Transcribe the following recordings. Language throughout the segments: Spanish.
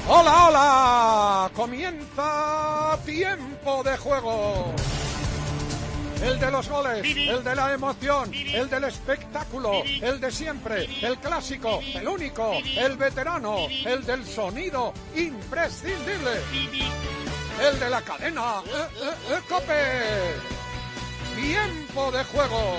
¡Hola, hola! Comienza Tiempo de Juego. El de los goles, el de la emoción, el del espectáculo, el de siempre, el clásico, el único, el veterano, el del sonido imprescindible, el de la cadena COPE. Tiempo de Juego.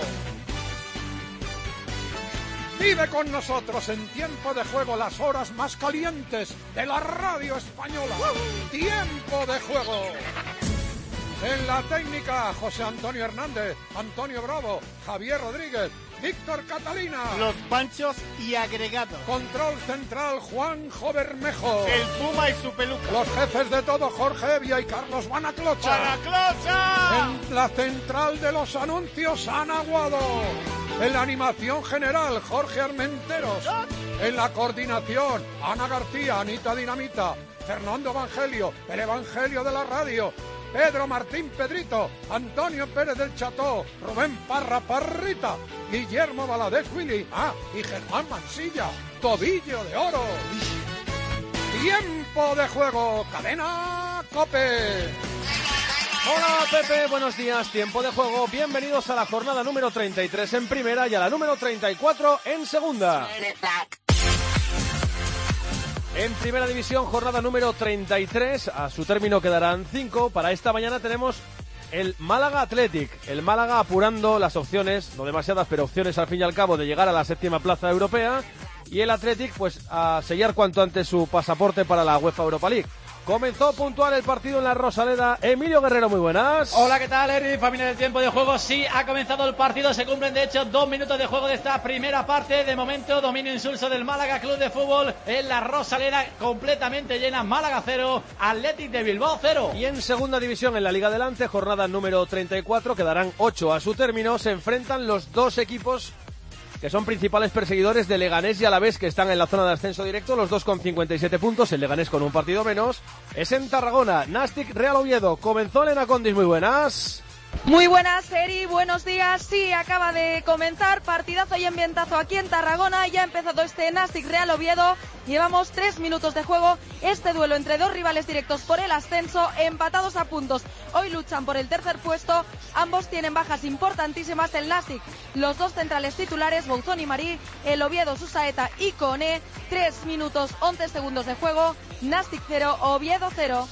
Vive con nosotros en Tiempo de Juego las horas más calientes de la radio española. Tiempo de Juego. En la técnica, José Antonio Hernández, Antonio Bravo, Javier Rodríguez, Víctor Catalina. Los Panchos y agregados. Control central, Juanjo Bermejo. El Puma y su peluca. Los jefes de todo, Jorge Evia y Carlos Banaclocha. ¡Banaclocha! En la central de los anuncios, Ana Guado. En la animación general, Jorge Armenteros. En la coordinación, Ana García, Anita Dinamita, Fernando Evangelio, el Evangelio de la radio, Pedro Martín Pedrito, Antonio Pérez del Cható, Rubén Parra Parrita, Guillermo Valadez Willy, y Germán Mansilla, Tobillo de Oro. Tiempo de Juego, cadena COPE. Hola Pepe, buenos días, Tiempo de Juego, bienvenidos a la jornada número 33 en primera y a la número 34 en segunda. En primera división, jornada número 33, a su término quedarán 5. Para esta mañana tenemos el Málaga Athletic, el Málaga apurando las opciones, no demasiadas, pero opciones al fin y al cabo de llegar a la 7ª plaza europea, y el Athletic pues a sellar cuanto antes su pasaporte para la UEFA Europa League. Comenzó puntual el partido en la Rosaleda. Emilio Guerrero, muy buenas. Hola, ¿qué tal, Eri? Familia del Tiempo de Juego. Sí, ha comenzado el partido. Se cumplen, de hecho, 2 minutos de juego de esta primera parte. De momento, dominio insulso del Málaga Club de Fútbol en la Rosaleda, completamente llena. Málaga 0, Athletic de Bilbao 0. Y en segunda división, en la Liga Adelante, jornada número 34, quedarán 8 a su término. Se enfrentan los dos equipos que son principales perseguidores de Leganés y Alavés, que están en la zona de ascenso directo, los dos con 57 puntos, el Leganés con un partido menos. Es en Tarragona, Nàstic Real Oviedo. Comenzó Elena Condis, muy buenas. Muy buenas, Eri, buenos días. Sí, acaba de comenzar, partidazo y ambientazo aquí en Tarragona. Ya ha empezado este Nàstic Real Oviedo. Llevamos 3 minutos de juego. Este duelo entre dos rivales directos por el ascenso, empatados a puntos. Hoy luchan por el tercer puesto. Ambos tienen bajas importantísimas. El Nàstic, los dos centrales titulares, Bouzón y Marí. El Oviedo, Susaeta y Cone. 3 minutos 11 segundos de juego. Nàstic 0, Oviedo 0.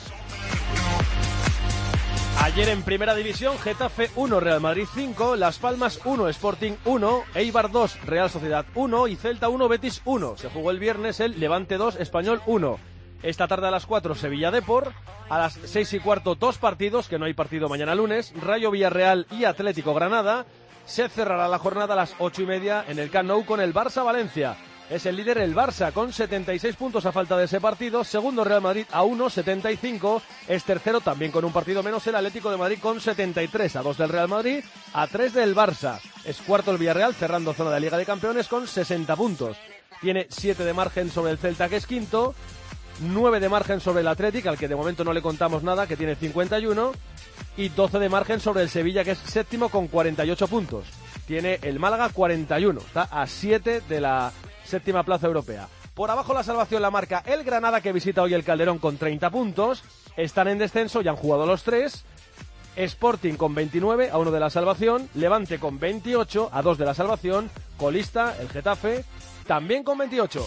Ayer en primera división, Getafe 1, Real Madrid 5, Las Palmas 1, Sporting 1, Eibar 2, Real Sociedad 1 y Celta 1, Betis 1. Se jugó el viernes el Levante 2, Español 1. Esta tarde a las 4, Sevilla Depor. A las 6:15, 2 partidos, que no hay partido mañana lunes, Rayo Villarreal y Atlético Granada. Se cerrará la jornada a las 8:30 en el Camp Nou con el Barça Valencia. Es el líder el Barça con 76 puntos a falta de ese partido. Segundo Real Madrid a 1, 75. Es tercero también con un partido menos el Atlético de Madrid con 73. A 2 del Real Madrid, a 3 del Barça. Es cuarto el Villarreal cerrando zona de Liga de Campeones con 60 puntos. Tiene 7 de margen sobre el Celta, que es quinto. 9 de margen sobre el Atlético, al que de momento no le contamos nada, que tiene 51. Y 12 de margen sobre el Sevilla, que es séptimo con 48 puntos. Tiene el Málaga 41. Está a 7 de la 7ª plaza europea. Por abajo la salvación la marca el Granada, que visita hoy el Calderón con 30 puntos. Están en descenso, ya han jugado los 3. Sporting con 29, a 1 de la salvación. Levante con 28, a 2 de la salvación. Colista, el Getafe, también con 28.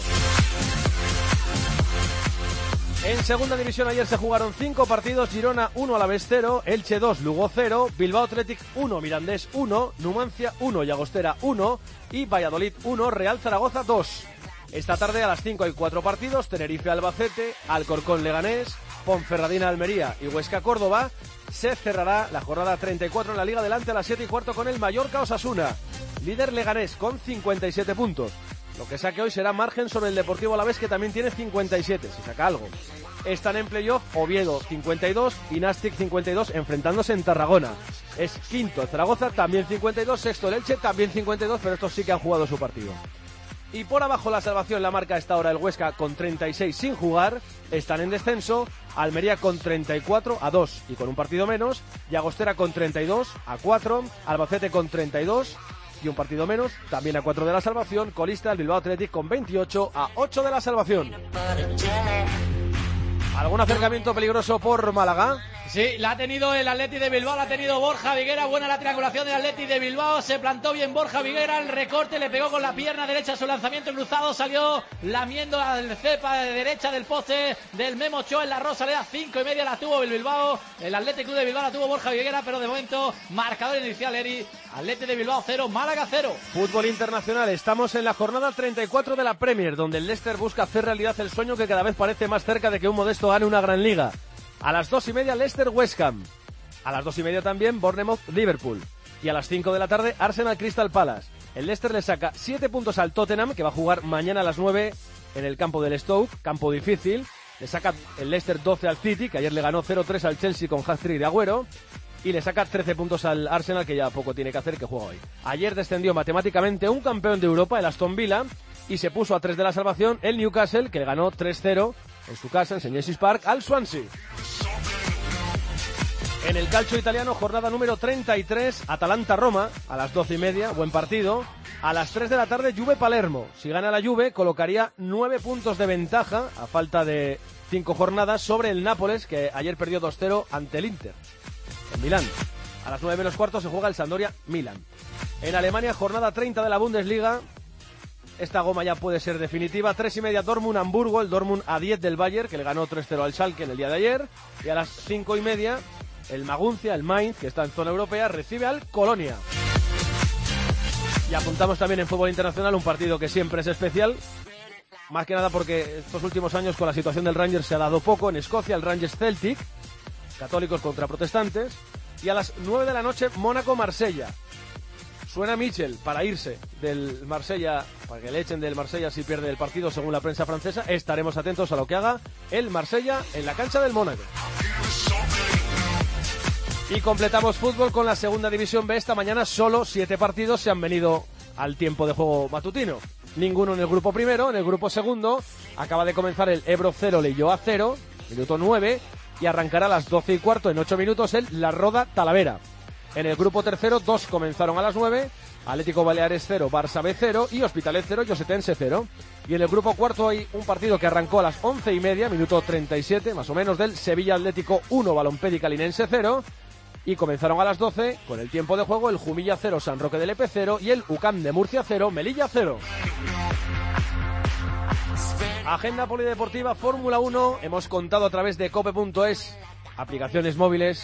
En segunda división ayer se jugaron 5 partidos. Girona 1, Alavés 0, Elche 2, Lugo 0, Bilbao Athletic 1, Mirandés 1, Numancia 1, Llagostera 1 y Valladolid 1, Real Zaragoza 2. Esta tarde a las 5 hay 4 partidos, Tenerife Albacete, Alcorcón Leganés, Ponferradina Almería y Huesca Córdoba. Se cerrará la jornada 34 en la Liga Adelante a las 7:15 con el Mallorca Osasuna. Líder Leganés con 57 puntos. Lo que saque hoy será margen sobre el Deportivo Alavés, que también tiene 57, si saca algo. Están en playoff Oviedo 52 y Nàstic 52, enfrentándose en Tarragona. Es quinto el Zaragoza, también 52, sexto el Elche, también 52, pero estos sí que han jugado su partido. Y por abajo la salvación la marca a esta hora el Huesca con 36 sin jugar. Están en descenso, Almería con 34 a 2 y con un partido menos, Llagostera con 32 a 4, Albacete con 32 y un partido menos, también a 4 de la salvación, colista el Bilbao Athletic con 28 a 8 de la salvación. ¿Algún acercamiento peligroso por Málaga? Sí, la ha tenido el Atleti de Bilbao, la ha tenido Borja Viguera. Buena la triangulación del Atleti de Bilbao. Se plantó bien Borja Viguera, el recorte, le pegó con la pierna derecha su lanzamiento cruzado. Salió lamiendo al cepa de derecha del poste del Memo Ochoa en la Rosaleda. 5:30 la tuvo el Bilbao. El Athletic Club de Bilbao la tuvo Borja Viguera, pero de momento marcador inicial, Eri. Atleti de Bilbao 0, Málaga 0. Fútbol internacional. Estamos en la jornada 34 de la Premier, donde el Leicester busca hacer realidad el sueño que cada vez parece más cerca de que un modesto gane una gran liga. A las 2:30 Leicester West Ham. A las 2:30 también Bournemouth Liverpool. Y a las 5 de la tarde Arsenal Crystal Palace. El Leicester le saca 7 puntos al Tottenham, que va a jugar mañana a las 9 en el campo del Stoke, campo difícil. Le saca el Leicester 12 al City, que ayer le ganó 0-3 al Chelsea con hat-trick de Agüero. Y le saca 13 puntos al Arsenal, que ya poco tiene que hacer, que juega hoy. Ayer descendió matemáticamente un campeón de Europa, el Aston Villa, y se puso a 3 de la salvación el Newcastle, que le ganó 3-0 en su casa, en St. James's Park, al Swansea. En el calcio italiano, jornada número 33, Atalanta-Roma, a las 12:30, buen partido. A las 3 de la tarde, Juve-Palermo. Si gana la Juve, colocaría 9 puntos de ventaja, a falta de 5 jornadas, sobre el Nápoles, que ayer perdió 2-0 ante el Inter, en Milán. A las 9:15 se juega el Sampdoria-Milan. En Alemania, jornada 30 de la Bundesliga. Esta goma ya puede ser definitiva. 3:30 Dortmund-Hamburgo, el Dortmund a 10 del Bayern, que le ganó 3-0 al Schalke en el día de ayer. Y a las 5:30 el Maguncia, el Mainz, que está en zona europea, recibe al Colonia. Y apuntamos también en fútbol internacional un partido que siempre es especial, más que nada porque estos últimos años con la situación del Rangers se ha dado poco. En Escocia, el Rangers Celtic, católicos contra protestantes. Y a las 9 de la noche, Mónaco-Marsella. Suena Michel para irse del Marsella, para que le echen del Marsella si pierde el partido, según la prensa francesa. Estaremos atentos a lo que haga el Marsella en la cancha del Mónaco. Y completamos fútbol con la segunda división B. Esta mañana solo 7 partidos se han venido al tiempo de juego matutino. Ninguno en el grupo primero. En el grupo segundo acaba de comenzar el Ebro 0, Leioa 0, minuto 9, y arrancará a las 12:15 en 8 minutos el La Roda Talavera. En el grupo tercero, 2 comenzaron a las 9, Atlético Baleares 0, Barça B 0 y Hospitalet 0, Llosetense 0. Y en el grupo cuarto hay un partido que arrancó a las 11:30, minuto 37 más o menos, del Sevilla Atlético 1, Balompédica Linense 0. Y comenzaron a las 12 con el tiempo de juego el Jumilla 0, San Roque del Epe 0 y el UCAM de Murcia 0, Melilla 0. Agenda polideportiva Fórmula 1, hemos contado a través de cope.es, aplicaciones móviles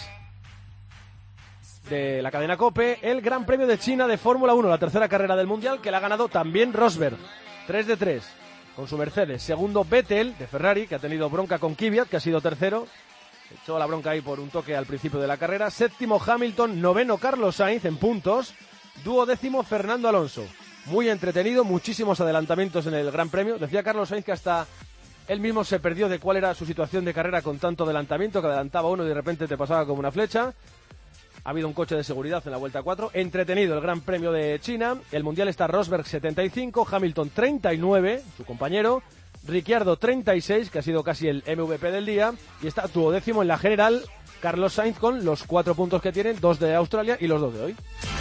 de la cadena COPE, el Gran Premio de China de Fórmula 1, la tercera carrera del Mundial, que la ha ganado también Rosberg, 3 de 3 con su Mercedes. Segundo, Vettel de Ferrari, que ha tenido bronca con Kvyat, que ha sido tercero, echó la bronca ahí por un toque al principio de la carrera. Séptimo, Hamilton. Noveno, Carlos Sainz en puntos. Duodécimo, Fernando Alonso. Muy entretenido, muchísimos adelantamientos en el Gran Premio. Decía Carlos Sainz que hasta él mismo se perdió de cuál era su situación de carrera con tanto adelantamiento, que adelantaba uno y de repente te pasaba como una flecha. Ha habido un coche de seguridad en la vuelta 4. Entretenido el Gran Premio de China. El Mundial está Rosberg 75, Hamilton 39, su compañero. Ricciardo 36, que ha sido casi el MVP del día. Y está duodécimo en la general Carlos Sainz con los 4 puntos que tienen, 2 de Australia y los 2 de hoy.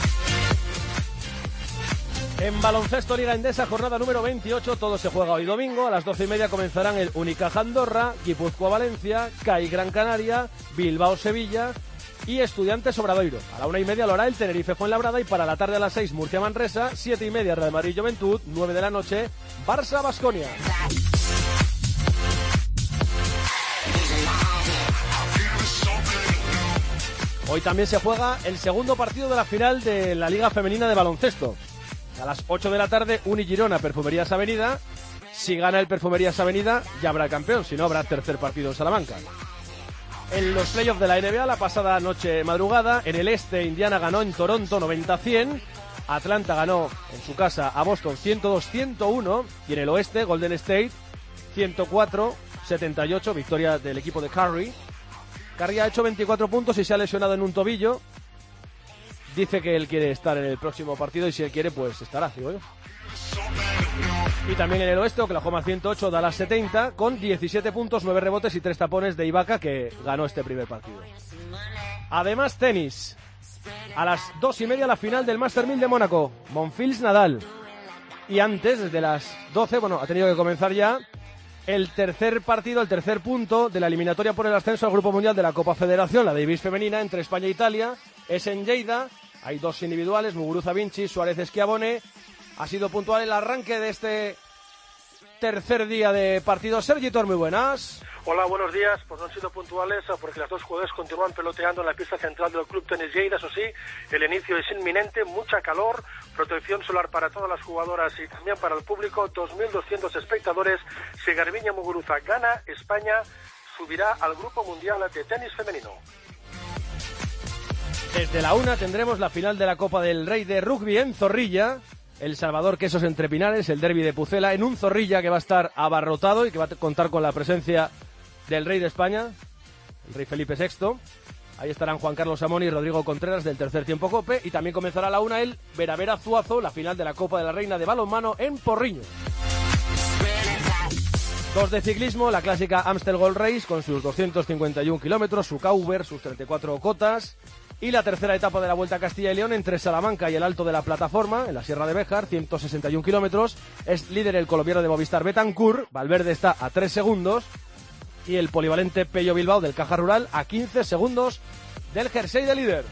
En baloncesto Liga Endesa, jornada número 28, todo se juega hoy domingo. A las 12:30 comenzarán el Unicaja Andorra, Guipúzcoa Valencia, CAI Gran Canaria, Bilbao Sevilla y Estudiantes Obradoiro. A la 1:30 lo hará el Tenerife Fuenlabrada, y para la tarde a las 6 Murcia Manresa, 7:30 Real Madrid Juventud, 9 de la noche Barça Baskonia. Hoy también se juega el segundo partido de la final de la Liga Femenina de Baloncesto. A las 8 de la tarde, Uni-Girona, Perfumerías Avenida. Si gana el Perfumerías Avenida, ya habrá campeón, si no habrá tercer partido en Salamanca. En los playoffs de la NBA, la pasada noche madrugada, en el este, Indiana ganó en Toronto 90-100. Atlanta ganó en su casa a Boston 102-101. Y en el oeste, Golden State 104-78, victoria del equipo de Curry. Curry ha hecho 24 puntos y se ha lesionado en un tobillo. Dice que él quiere estar en el próximo partido y si él quiere, pues estará, digo yo. Y también en el oeste, Oklahoma 108, Dallas 70, con 17 puntos, 9 rebotes y 3 tapones de Ibaka, que ganó este primer partido. Además, tenis. A las 2:30 la final del Master 1000 de Mónaco, Monfils Nadal. Y antes, desde las 12, bueno, ha tenido que comenzar ya el tercer partido, el tercer punto de la eliminatoria por el ascenso al Grupo Mundial de la Copa Federación, la Davis femenina, entre España e Italia. Es en Lleida, hay dos individuales, Muguruza Vinci, Suárez Schiavone. Ha sido puntual el arranque de este tercer día de partido. Sergi Tor, muy buenas. Hola, buenos días. Pues no han sido puntuales porque las dos jugadoras continúan peloteando en la pista central del Club Tenis Lleida. Eso sí, el inicio es inminente, mucha calor, protección solar para todas las jugadoras y también para el público. 2.200 espectadores. Si Garbiñe Muguruza gana, España subirá al Grupo Mundial de Tenis Femenino. Desde la 1 tendremos la final de la Copa del Rey de Rugby en Zorrilla. El Salvador Quesos entre Pinares, el derbi de Pucela, en un Zorrilla que va a estar abarrotado y que va a contar con la presencia del rey de España, el rey Felipe VI. Ahí estarán Juan Carlos Samón y Rodrigo Contreras del tercer tiempo Cope. Y también comenzará a la 1 el Veravera Zuazo, la final de la Copa de la Reina de balonmano en Porriño. 2 de ciclismo, la clásica Amstel Gold Race con sus 251 kilómetros, su Cauber, sus 34 cotas. Y la tercera etapa de la Vuelta a Castilla y León entre Salamanca y el Alto de la Plataforma, en la Sierra de Béjar, 161 kilómetros. Es líder el colombiano de Movistar Betancur, Valverde está a 3 segundos. Y el polivalente Pello Bilbao del Caja Rural a 15 segundos del jersey de líder.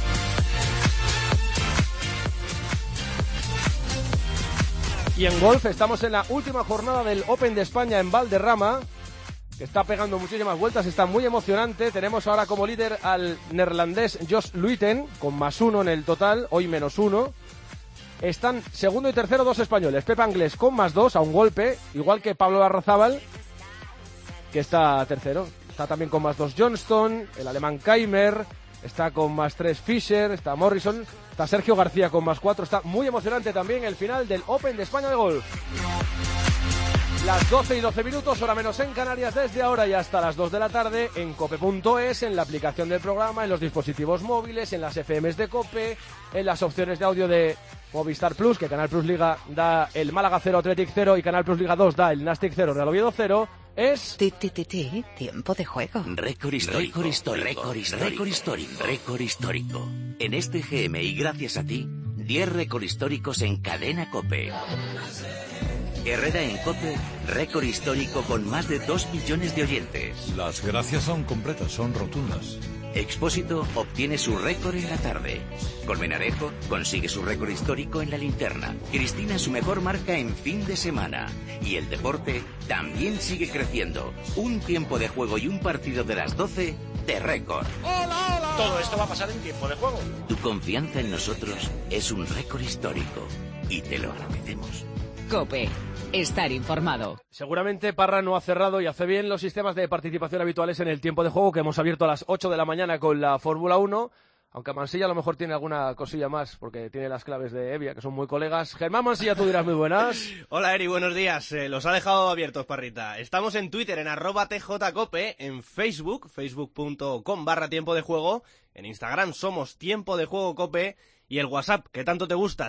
Y en golf estamos en la última jornada del Open de España en Valderrama, que está pegando muchísimas vueltas, está muy emocionante. Tenemos ahora como líder al neerlandés Jos Luiten, con +1 en el total, hoy -1. Están segundo y tercero dos españoles, Pep Anglés con +2 a un golpe, igual que Pablo Larrazábal, que está tercero. Está también con +2 Johnston, el alemán Keimer, está con +3 Fischer, está Morrison, está Sergio García con +4. Está muy emocionante también el final del Open de España de golf. Las 12 y 12 minutos, hora menos en Canarias, desde ahora y hasta las 2 de la tarde, en cope.es, en la aplicación del programa, en los dispositivos móviles, en las FMs de Cope, en las opciones de audio de Movistar Plus, que Canal Plus Liga da el Málaga 0, Athletic 0, y Canal Plus Liga 2 da el Nastic 0, Real Oviedo 0, es... Tiempo de juego. Récord histórico. Récord histórico. En este GM y gracias a ti, 10 récord históricos en cadena Cope. Herrera en Cope, récord histórico con más de 2 millones de oyentes. Las gracias son completas, son rotundas. Expósito obtiene su récord en la tarde. Colmenarejo consigue su récord histórico en la linterna. Cristina su mejor marca en fin de semana. Y el deporte también sigue creciendo. Un tiempo de juego y un partido de las 12 de récord. ¡Hola, hola! Todo esto va a pasar en tiempo de juego. Tu confianza en nosotros es un récord histórico. Y te lo agradecemos. Cope. Estar informado. Seguramente Parra no ha cerrado y hace bien los sistemas de participación habituales en el tiempo de juego que hemos abierto a las 8 de la mañana con la Fórmula 1, aunque Mansilla a lo mejor tiene alguna cosilla más porque tiene las claves de Evia, que son muy colegas. Germán Mansilla, tú dirás muy buenas. Hola Eri, buenos días. Los ha dejado abiertos, Parrita. Estamos en Twitter en @tjcope, en Facebook, facebook.com/tiempo de juego, en Instagram somos Tiempo de Juego Cope. Y el WhatsApp, que tanto te gusta,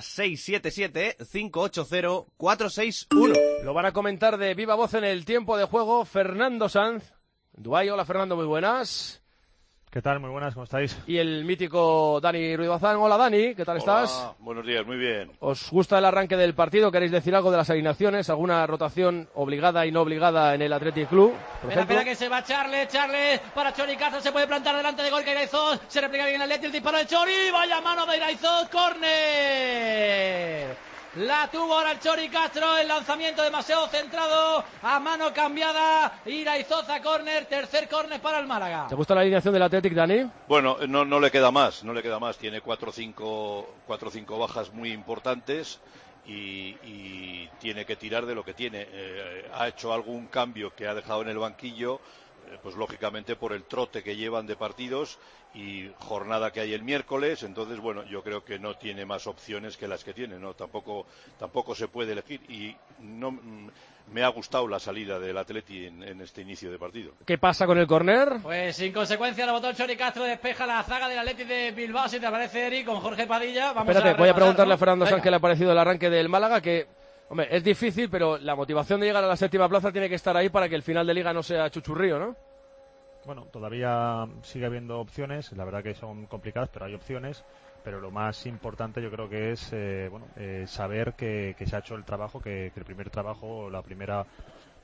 677-580-461. Lo van a comentar de viva voz en el tiempo de juego Fernando Sanz. Dubái, hola Fernando, muy buenas. ¿Qué tal? Muy buenas, ¿cómo estáis? Y el mítico Dani Ruiz Bazán. Hola Dani, ¿qué tal estás? Buenos días, muy bien. ¿Os gusta el arranque del partido? ¿Queréis decir algo de las alineaciones? ¿Alguna rotación obligada y no obligada en el Athletic Club? Espera que se va Charles para Chori Castro, se puede plantar delante de Gorka Iraizot, se repliega bien el Athletic, el disparo de Chori, vaya mano de Iraizot, córner. La tuvo ahora el Chori Castro, el lanzamiento demasiado centrado, a mano cambiada, Iraizot a córner, tercer córner para el Málaga. ¿Te gusta la alineación del Athletic, Dani? Bueno, no le queda más, tiene 4 o 5 bajas muy importantes y tiene que tirar de lo que tiene. Ha hecho algún cambio que ha dejado en el banquillo, pues lógicamente por el trote que llevan de partidos y jornada que hay el miércoles, entonces bueno, yo creo que no tiene más opciones que las que tiene, ¿no? Tampoco se puede elegir y no me ha gustado la salida del Atleti en este inicio de partido. ¿Qué pasa con el córner? Pues sin consecuencia lo botó el Chori Castro, despeja la zaga del Atleti de Bilbao, si te parece Eri, con Jorge Padilla. Voy a preguntarle a Fernando Sanz qué le ha parecido el arranque del Málaga, que hombre, es difícil, pero la motivación de llegar a la séptima plaza tiene que estar ahí para que el final de liga no sea chuchurrío, ¿no? Bueno, todavía sigue habiendo opciones, la verdad que son complicadas, pero hay opciones, pero lo más importante yo creo que es saber que se ha hecho el trabajo, que el primer trabajo, la primera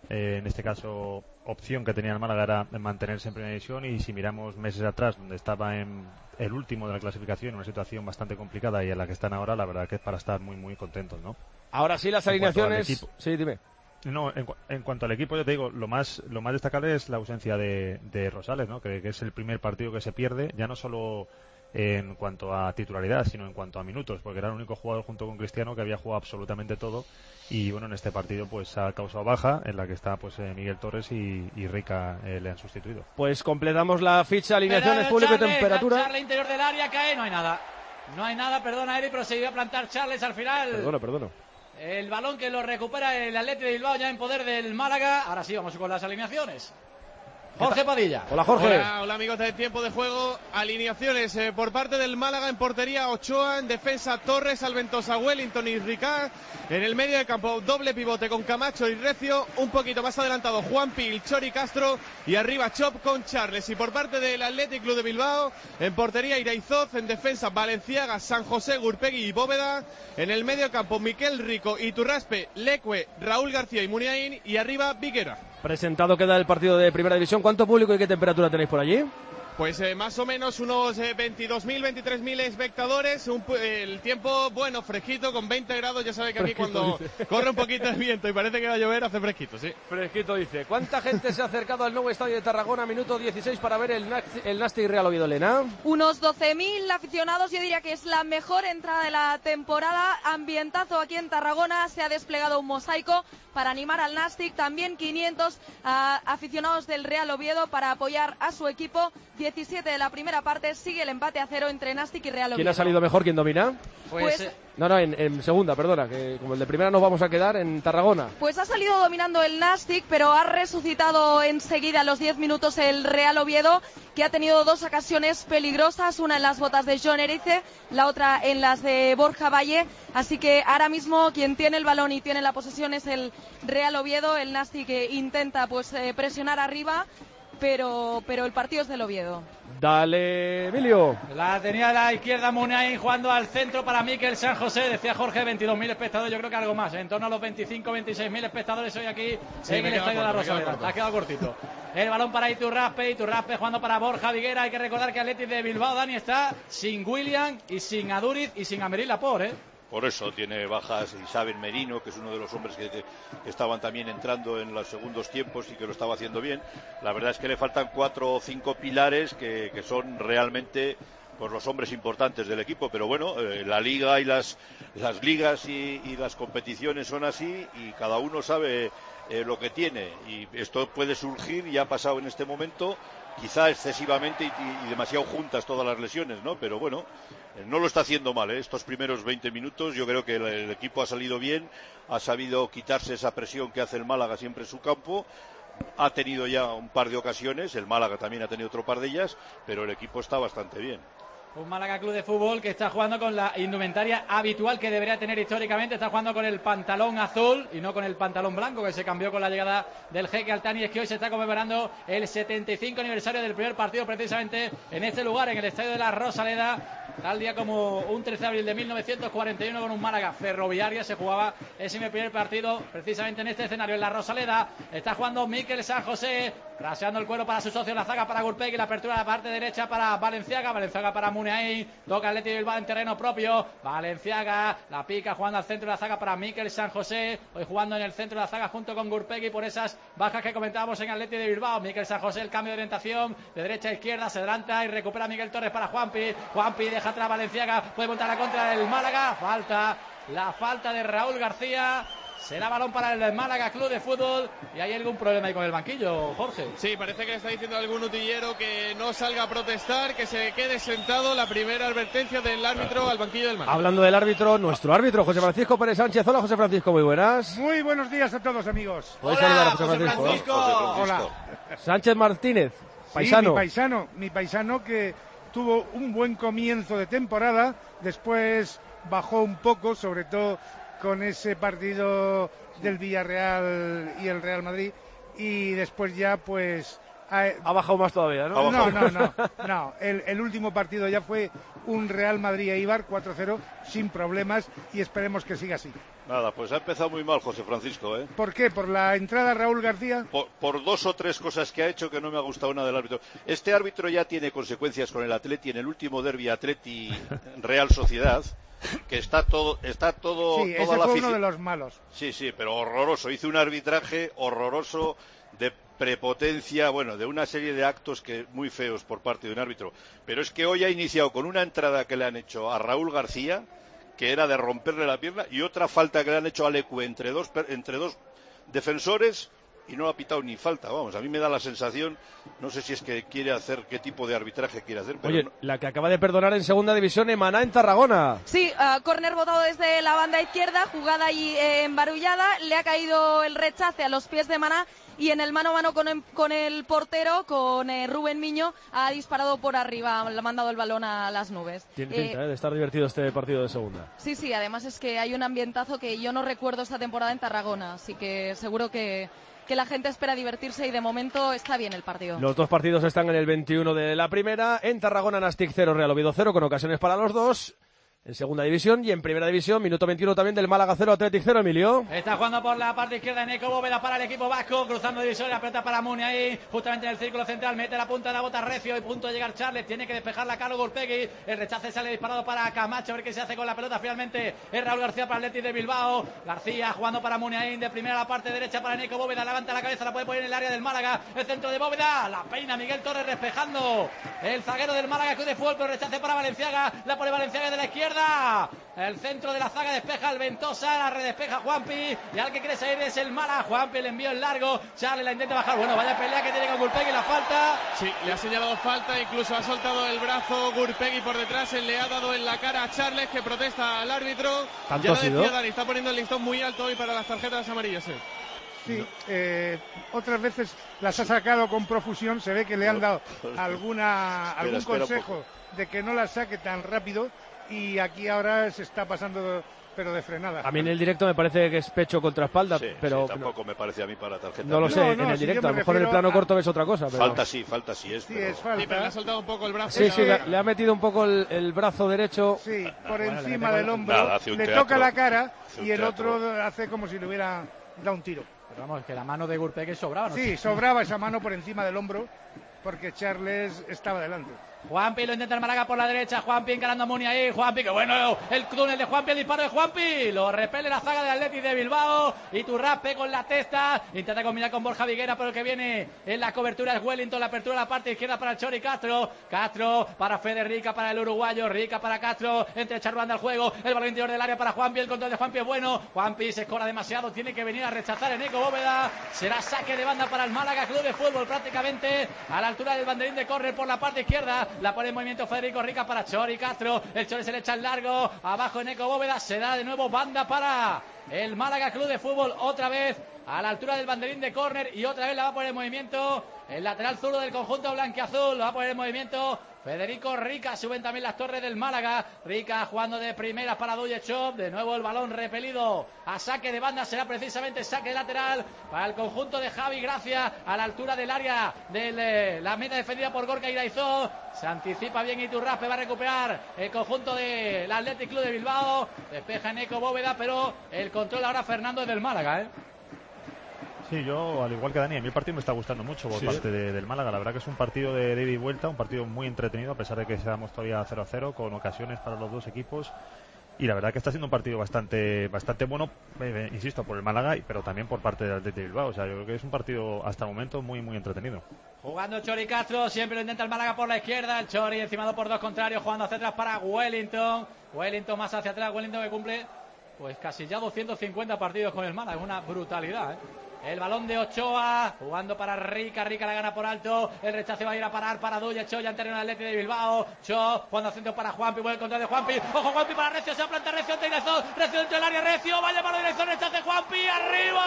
En este caso, opción que tenía el Málaga era mantenerse en primera división, y si miramos meses atrás, donde estaba en el último de la clasificación, una situación bastante complicada y en la que están ahora, la verdad que es para estar muy, muy contentos, ¿no? Ahora sí, las alineaciones. Sí, dime. No, en cuanto al equipo, yo te digo, lo más destacable es la ausencia de Rosales, ¿no? Que es el primer partido que se pierde, ya no solo en cuanto a titularidad, sino en cuanto a minutos, porque era el único jugador junto con Cristiano que había jugado absolutamente todo, y bueno, en este partido pues ha causado baja, en la que está pues Miguel Torres y Rica le han sustituido. Pues completamos la ficha, alineaciones, público y temperatura. Charles, interior del área, cae, no hay nada, perdona Eric, pero se iba a plantar Charles al final. Perdona. El balón que lo recupera el Athletic de Bilbao, ya en poder del Málaga. Ahora sí, vamos con las alineaciones. Jorge Padilla. Hola, Jorge. Hola amigos de Tiempo de Juego. Alineaciones por parte del Málaga: en portería Ochoa, en defensa Torres, Alventosa, Wellington y Ricard. En el medio de campo doble pivote con Camacho y Recio, un poquito más adelantado Juanpi, el Chori Castro, y arriba Chop con Charles. Y por parte del Athletic Club de Bilbao, en portería Iraizoz, en defensa Valenciaga, San José, Gurpegui y Bóveda. En el medio campo Miquel Rico, Iturraspe, Leque, Raúl García y Muniain, y arriba Viguera. Presentado queda el partido de Primera División. ¿Cuánto público y qué temperatura tenéis por allí? Pues más o menos unos 22.000, 23.000 espectadores. El tiempo, bueno, fresquito, con 20 grados. Ya sabe que aquí cuando corre un poquito el viento y parece que va a llover, hace fresquito, sí. Fresquito, dice. ¿Cuánta gente se ha acercado al nuevo estadio de Tarragona, minuto 16, para ver el Nastic Real Oviedo, Elena? Unos 12.000 aficionados. Yo diría que es la mejor entrada de la temporada. Ambientazo aquí en Tarragona. Se ha desplegado un mosaico para animar al Nastic. También 500 aficionados del Real Oviedo para apoyar a su equipo. 17 de la primera parte, sigue el empate a 0 entre Nastic y Real Oviedo. ¿Quién ha salido mejor? ¿Quién domina? Pues No, en segunda, perdona, que como el de primera nos vamos a quedar en Tarragona. Pues ha salido dominando el Nastic, pero ha resucitado enseguida a los 10 minutos el Real Oviedo, que ha tenido dos ocasiones peligrosas, una en las botas de John Erice, la otra en las de Borja Valle. Así que ahora mismo quien tiene el balón y tiene la posesión es el Real Oviedo. El Nastic intenta pues presionar arriba, pero el partido es del Oviedo. Dale, Emilio. La tenía a la izquierda Muniain, jugando al centro para Miquel San José. Decía Jorge, 22.000 espectadores, yo creo que algo más, en torno a los 25, 26.000 espectadores hoy aquí en el estadio de la Rosaleda. Ha quedado cortito. El balón para Iturraspe jugando para Borja Viguera. Hay que recordar que Athletic de Bilbao, Dani, está sin William y sin Aduriz y sin Ameril Laporte, Por eso tiene bajas Isabel Merino, que es uno de los hombres que estaban también entrando en los segundos tiempos y que lo estaba haciendo bien. La verdad es que le faltan 4 o 5 pilares que son realmente pues los hombres importantes del equipo, pero bueno, la liga y las ligas y las competiciones son así y cada uno sabe lo que tiene, y esto puede surgir, y ha pasado en este momento, quizá excesivamente y demasiado juntas todas las lesiones, ¿no? Pero bueno, no lo está haciendo mal, ¿eh? Estos primeros 20 minutos yo creo que el equipo ha salido bien, ha sabido quitarse esa presión que hace el Málaga siempre en su campo. Ha tenido ya un par de ocasiones, el Málaga también ha tenido otro par de ellas, pero el equipo está bastante bien. Un Málaga Club de Fútbol que está jugando con la indumentaria habitual que debería tener históricamente. Está jugando con el pantalón azul y no con el pantalón blanco, que se cambió con la llegada del jeque Altani. Es que hoy se está conmemorando el 75 aniversario del primer partido, precisamente en este lugar, en el estadio de la Rosaleda. Tal día como un 13 de abril de 1941, con un Málaga Ferroviaria, se jugaba ese primer partido precisamente en este escenario, en la Rosaleda. Está jugando Miquel San José, raseando el cuero para su socio, la zaga para Gurpegui, la apertura de la parte derecha para Valenciaga para Muniain, toca el Athletic Bilbao en terreno propio, Valenciaga, la pica jugando al centro de la zaga para Miquel San José, hoy jugando en el centro de la zaga junto con Gurpegui por esas bajas que comentábamos en Athletic de Bilbao. Miquel San José, el cambio de orientación de derecha a izquierda, se adelanta y recupera Miguel Torres para Juanpi deja atrás Valenciaga, puede montar la contra del Málaga, la falta de Raúl García. Será balón para el Málaga Club de Fútbol. ¿Y hay algún problema ahí con el banquillo, Jorge? Sí, parece que le está diciendo algún utillero que no salga a protestar, que se quede sentado. La primera advertencia del árbitro al banquillo del Málaga. Hablando del árbitro, nuestro árbitro, José Francisco Pérez Sánchez. Hola, José Francisco, muy buenas. Muy buenos días a todos, amigos. ¿Puedes saludar a José Francisco? Hola. Sánchez Martínez, paisano. Sí, mi paisano que tuvo un buen comienzo de temporada, después bajó un poco, sobre todo con ese partido del Villarreal y el Real Madrid, y después ya pues ha bajado más todavía, ¿no? No, el último partido ya fue un Real Madrid-Eibar 4-0 sin problemas, y esperemos que siga así. Nada, pues ha empezado muy mal José Francisco, ¿eh? ¿Por qué? ¿Por la entrada de Raúl García? Por 2 o 3 cosas que ha hecho que no me ha gustado una del árbitro. Este árbitro ya tiene consecuencias con el Atleti en el último derbi Atleti Real Sociedad, que está todo Sí, toda ese la fue uno de los malos. Sí, pero horroroso. Hizo un arbitraje horroroso de prepotencia, bueno, de una serie de actos que muy feos por parte de un árbitro. Pero es que hoy ha iniciado con una entrada que le han hecho a Raúl García, que era de romperle la pierna, y otra falta que le han hecho a Lecu entre dos defensores, y no ha pitado ni falta. Vamos, a mí me da la sensación, no sé si es que quiere hacer, qué tipo de arbitraje quiere hacer. Pero Oye, no. la que acaba de perdonar en segunda división, Emaná en Tarragona. Sí, córner botado desde la banda izquierda, jugada ahí embarullada, le ha caído el rechace a los pies de Maná y en el mano a mano con el portero, con Rubén Miño, ha disparado por arriba, le ha mandado el balón a las nubes. Tiene pinta de estar divertido este partido de segunda. Sí, además es que hay un ambientazo que yo no recuerdo esta temporada en Tarragona, así que seguro que la gente espera divertirse y de momento está bien el partido. Los dos partidos están en el 21 de la primera. En Tarragona, Nastic 0, Real Oviedo 0, con ocasiones para los dos. En segunda división y en primera división, minuto 21 también del Málaga 0, Athletic 0, Emilio. Está jugando por la parte izquierda Neco Bóveda para el equipo vasco, cruzando división, la pelota para Muni ahí, justamente en el círculo central, mete la punta de la bota Recio y punto de llegar Charles, tiene que despejar la Carlos Gurpegui, el rechace sale disparado para Camacho, a ver qué se hace con la pelota finalmente, es Raúl García para el Athletic de Bilbao, García jugando para Muniain, de primera a la parte derecha para Neco Bóveda, levanta la cabeza, la puede poner en el área del Málaga, el centro de Bóveda, la peina Miguel Torres despejando, el zaguero del Málaga Club de Fútbol, pero rechace para Valenciaga, la pone Valenciaga de la izquierda. El centro de la zaga despeja el Ventosa, la redespeja Juanpi y al que quiere salir es el Málaga. Juanpi le envió el largo, Charles la intenta bajar. Bueno, vaya pelea que tiene con Gurpegui, la falta. Sí, le ha señalado falta, incluso ha soltado el brazo Gurpegui por detrás, le ha dado en la cara a Charles que protesta al árbitro. ¿Tanto ya ha sido? decía Dani, está poniendo el listón muy alto hoy para las tarjetas amarillas. Sí, otras veces las ha sacado con profusión, se ve que le han dado algún consejo de que no las saque tan rápido. Y aquí ahora se está pasando, pero de frenada. A mí en el directo me parece que es pecho contra espalda, pero tampoco me parece a mí para tarjeta. No lo sé, en el directo, a lo mejor en el plano corto ves otra cosa. Pero... Falta sí es. Sí, es falta. Sí, pero le ha soltado un poco el brazo. Sí, le ha metido un poco el brazo derecho. Sí, por encima del hombro, le toca la cara y el otro hace como si le hubiera dado un tiro. Pero vamos, que la mano de Gurpegui sobraba, ¿no? Sí, sobraba esa mano por encima del hombro porque Charles estaba delante. Juanpi lo intenta el Málaga por la derecha, Juanpi encarando a Muni ahí, Juanpi, que bueno, el túnel de Juanpi, el disparo de Juanpi, lo repele la zaga de Athletic de Bilbao, y Turrape con la testa, intenta combinar con Borja Viguera, pero el que viene en la cobertura es Wellington, la apertura a la parte izquierda para el Chori Castro para Fede Rica, para el uruguayo, Rica para Castro, entre Charruanda al juego, el balón interior del área para Juanpi, el control de Juanpi es bueno, Juanpi se escora demasiado, tiene que venir a rechazar en Neco Bóveda, será saque de banda para el Málaga Club de Fútbol, prácticamente a la altura del banderín de córner por la parte izquierda, la pone en movimiento Federico Rica para Chori Castro, el Chori se le echa el largo, abajo en Neco Bóveda, se da de nuevo banda para el Málaga Club de Fútbol, otra vez a la altura del banderín de córner y otra vez la va a poner en movimiento el lateral zurdo del conjunto blanquiazul, lo va a poner en movimiento Federico Rica, suben también las torres del Málaga, Rica jugando de primeras para Dujechov, de nuevo el balón repelido a saque de banda, será precisamente saque lateral para el conjunto de Javi Gracia a la altura del área de la meta defendida por Gorka Iraizó, se anticipa bien Iturraspe, va a recuperar el conjunto del Athletic Club de Bilbao, despeja Neco Bóveda, pero el control ahora Fernando es del Málaga, Sí, yo, al igual que Dani, a mí el partido me está gustando mucho por parte del Málaga. La verdad que es un partido de ida y vuelta, un partido muy entretenido, a pesar de que seamos todavía 0-0, con ocasiones para los dos equipos. Y la verdad que está siendo un partido bastante bueno, insisto, por el Málaga, pero también por parte del Athletic de Bilbao. O sea, yo creo que es un partido hasta el momento muy entretenido. Jugando Chori Castro, siempre lo intenta el Málaga por la izquierda, el Chori encimado por dos contrarios, jugando hacia atrás para Wellington más hacia atrás, Wellington que cumple pues casi ya 250 partidos con el Málaga, es una brutalidad, El balón de Ochoa, jugando para Rica la gana por alto, el rechace va a ir a parar para Dujechov, ya en terreno del Athletic de Bilbao, Cho, jugando al centro para Juanpi, buen control de Juanpi, ojo Juanpi para Recio, se planta Recio ante Iraizón, Recio dentro del área, Recio, vaya para Iraizón, rechace Juanpi, arriba.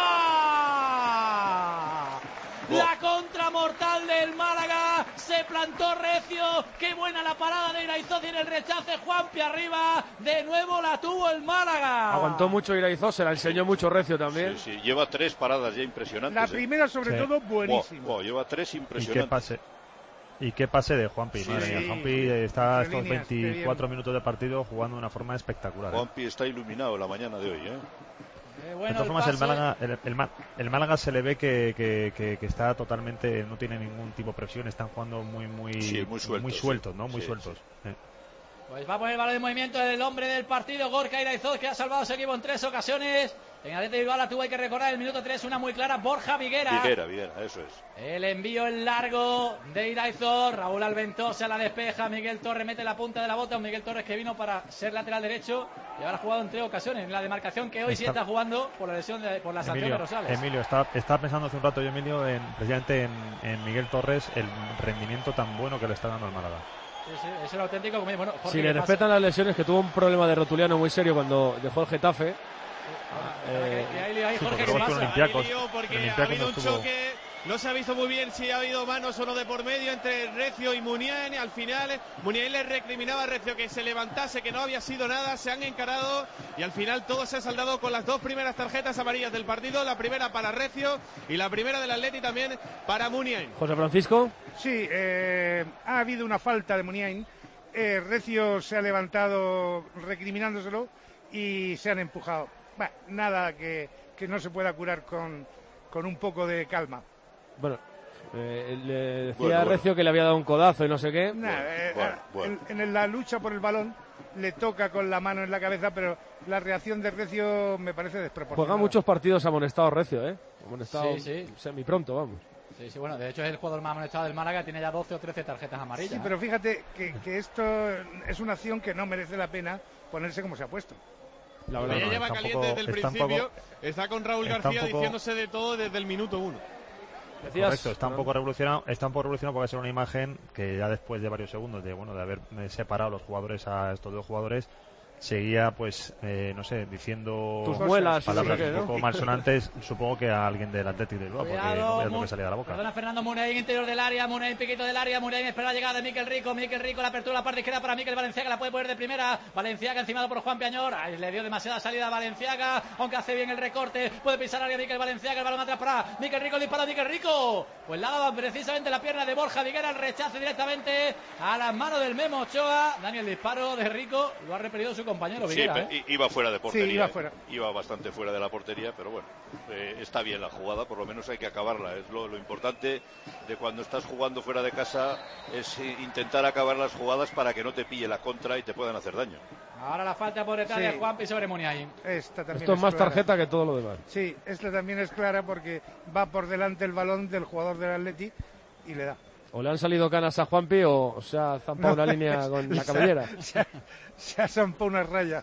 La contra mortal del Málaga, se plantó Recio, qué buena la parada de Iraizó, tiene el rechace Juanpi arriba, de nuevo la tuvo el Málaga. Aguantó mucho Iraizó, se la enseñó mucho Recio también. Sí, lleva 3 paradas ya impresionantes. La primera sobre todo buenísima. Lleva 3 impresionantes. Y qué pase de Juanpi, Sí, madre mía. sí. Juanpi está estos líneas, qué 24 minutos de partido jugando de una forma espectacular. Juanpi está iluminado la mañana de hoy, ¿eh? De Bueno, todas el formas, pase. el Málaga se le ve que está totalmente, no tiene ningún tipo de presión, están jugando Sí, muy sueltos, ¿no? sí. Muy Sí, sueltos. Pues va a poner el balón de movimiento el hombre del partido, Gorka Iraizoz, que ha salvado a su equipo en 3 ocasiones. En Athletic Bilbao la tuvo, hay que recordar, el minuto 3, una muy clara, Borja Viguera. Viguera, eso es. El envío en largo de Iraizoz, Raúl Alventosa la despeja, Miguel Torres mete la punta de la bota, un Miguel Torres que vino para ser lateral derecho y ahora ha jugado en 3 ocasiones, en la demarcación que hoy sí está jugando por la lesión por la sanción de Rosales. Emilio, estaba pensando hace un rato yo, Emilio, precisamente en Miguel Torres, el rendimiento tan bueno que le está dando al Málaga. Sí, es el auténtico comienzo. Bueno, Jorge, si le respetan las lesiones, que tuvo un problema de rotuliano muy serio cuando dejó el Getafe. Jorge, ¿qué pasa? Porque ha habido un choque, no se ha visto muy bien si ha habido manos o no de por medio entre Recio y Muniain. Al final Muniain le recriminaba a Recio que se levantase, que no había sido nada, se han encarado y al final todo se ha saldado con las 2 primeras tarjetas amarillas del partido, la primera para Recio y la primera del Atleti también para Muniain. José Francisco. Sí, ha habido una falta de Muniain. Recio se ha levantado recriminándoselo y se han empujado. Bah, nada que no se pueda curar con un poco de calma. Bueno, le decía a Recio que le había dado un codazo y no sé qué. En la lucha por el balón le toca con la mano en la cabeza, pero la reacción de Recio me parece desproporcionada. Juega muchos partidos amonestado Recio, ¿eh? Amonestado Sí. semi pronto, vamos. Sí, bueno, de hecho es el jugador más amonestado del Málaga, tiene ya 12 o 13 tarjetas amarillas. Sí, pero fíjate que esto es una acción que no merece la pena ponerse como se ha puesto. Ella lleva caliente desde el principio, está con Raúl García diciéndose de todo desde el minuto 1. Correcto, está un poco revolucionado porque ha sido una imagen que ya después de varios segundos de haber separado los jugadores a estos 2 jugadores, seguía no sé, diciendo tus muelas, palabras no sé qué, un poco malsonantes, supongo que a alguien del Athletic de Bilbao, porque no veas lo que salía de la boca. Perdona, Fernando Muniain, interior del área, Muniain, piquito del área, Muniain espera la llegada de Mikel Rico, la apertura a la parte izquierda para Mikel Valenciaga, la puede poner de primera, Valenciaga encimado por Juan Peñor, le dio demasiada salida a Valenciaga, aunque hace bien el recorte, puede pisar área Mikel Valenciaga, el balón atrás para Mikel Rico, el disparo a Mikel Rico, pues la daba precisamente la pierna de Borja Viguera, el rechace directamente a las manos del Memo Ochoa. Dani, el disparo de Rico lo ha repelido su compañero Viguera. Iba fuera de portería. Sí, iba fuera. Iba bastante fuera de la portería, pero bueno, está bien la jugada, por lo menos hay que acabarla. Es lo importante de cuando estás jugando fuera de casa, es intentar acabar las jugadas para que no te pille la contra y te puedan hacer daño. Ahora la falta por detrás de Juanpi sobre Muniain. Esto es más clara. tarjeta que todo lo demás. Sí, esta también es clara porque va por delante el balón del jugador del Atleti y le da. O le han salido canas a Juanpi o se ha zampado una línea con la cabellera. Se ha zampado una raya.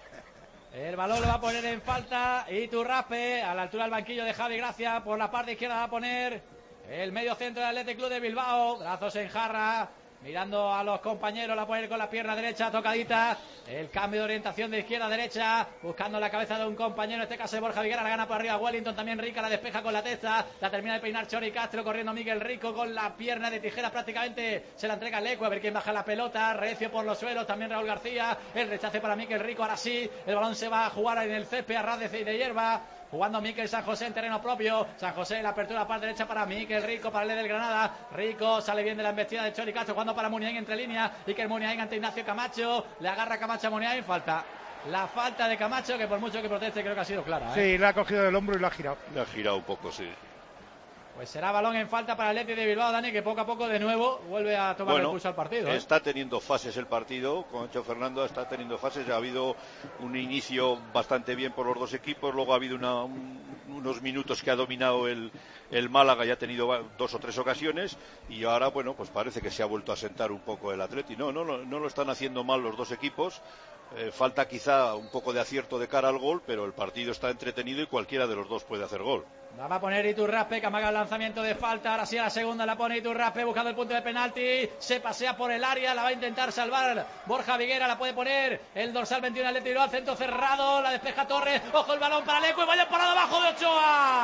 El balón lo va a poner en falta Iturraspe a la altura del banquillo de Javi Gracia. Por la parte izquierda va a poner el medio centro del Athletic Club de Bilbao. Brazos en jarra, mirando a los compañeros, la pone con la pierna derecha tocadita. El cambio de orientación de izquierda a derecha, buscando la cabeza de un compañero, en este caso de Borja Viguera, la gana por arriba Wellington, también Rica, la despeja con la testa, la termina de peinar Chori Castro, corriendo Miguel Rico con la pierna de tijera prácticamente, se la entrega Leco, a ver quién baja la pelota, Recio por los suelos, también Raúl García, el rechace para Miguel Rico, ahora sí, el balón se va a jugar en el césped a ras de hierba. Jugando Mikel San José en terreno propio. San José, la apertura a la parte derecha para Mikel Rico, para el del Granada. Rico sale bien de la embestida de Chori Castro, jugando para Muniain entre líneas. Iker Muniain ante Ignacio Camacho. Le agarra Camacho a Muniain. Falta. La falta de Camacho, que por mucho que proteste, creo que ha sido clara. Sí, la ha cogido del hombro y la ha girado. Le ha girado un poco, sí. Pues será balón en falta para el Athletic de Bilbao, Dani, que poco a poco de nuevo vuelve a tomar el pulso al partido. Está teniendo fases el partido, como ha dicho Fernando, está teniendo fases. Ha habido un inicio bastante bien por los dos equipos, luego ha habido unos minutos que ha dominado el Málaga y ha tenido 2 o 3 ocasiones, y ahora, bueno, pues parece que se ha vuelto a sentar un poco el Athletic. No lo están haciendo mal los dos equipos. Falta quizá un poco de acierto de cara al gol, pero el partido está entretenido y cualquiera de los dos puede hacer gol. La va a poner Iturraspe, que amaga el lanzamiento de falta. Ahora sí a la segunda la pone Iturraspe, buscando el punto de penalti. Se pasea por el área, la va a intentar salvar Borja Viguera, la puede poner el dorsal 21 Athletic al centro cerrado, la despeja Torres. Ojo el balón para Leco y vaya parado abajo de Ochoa.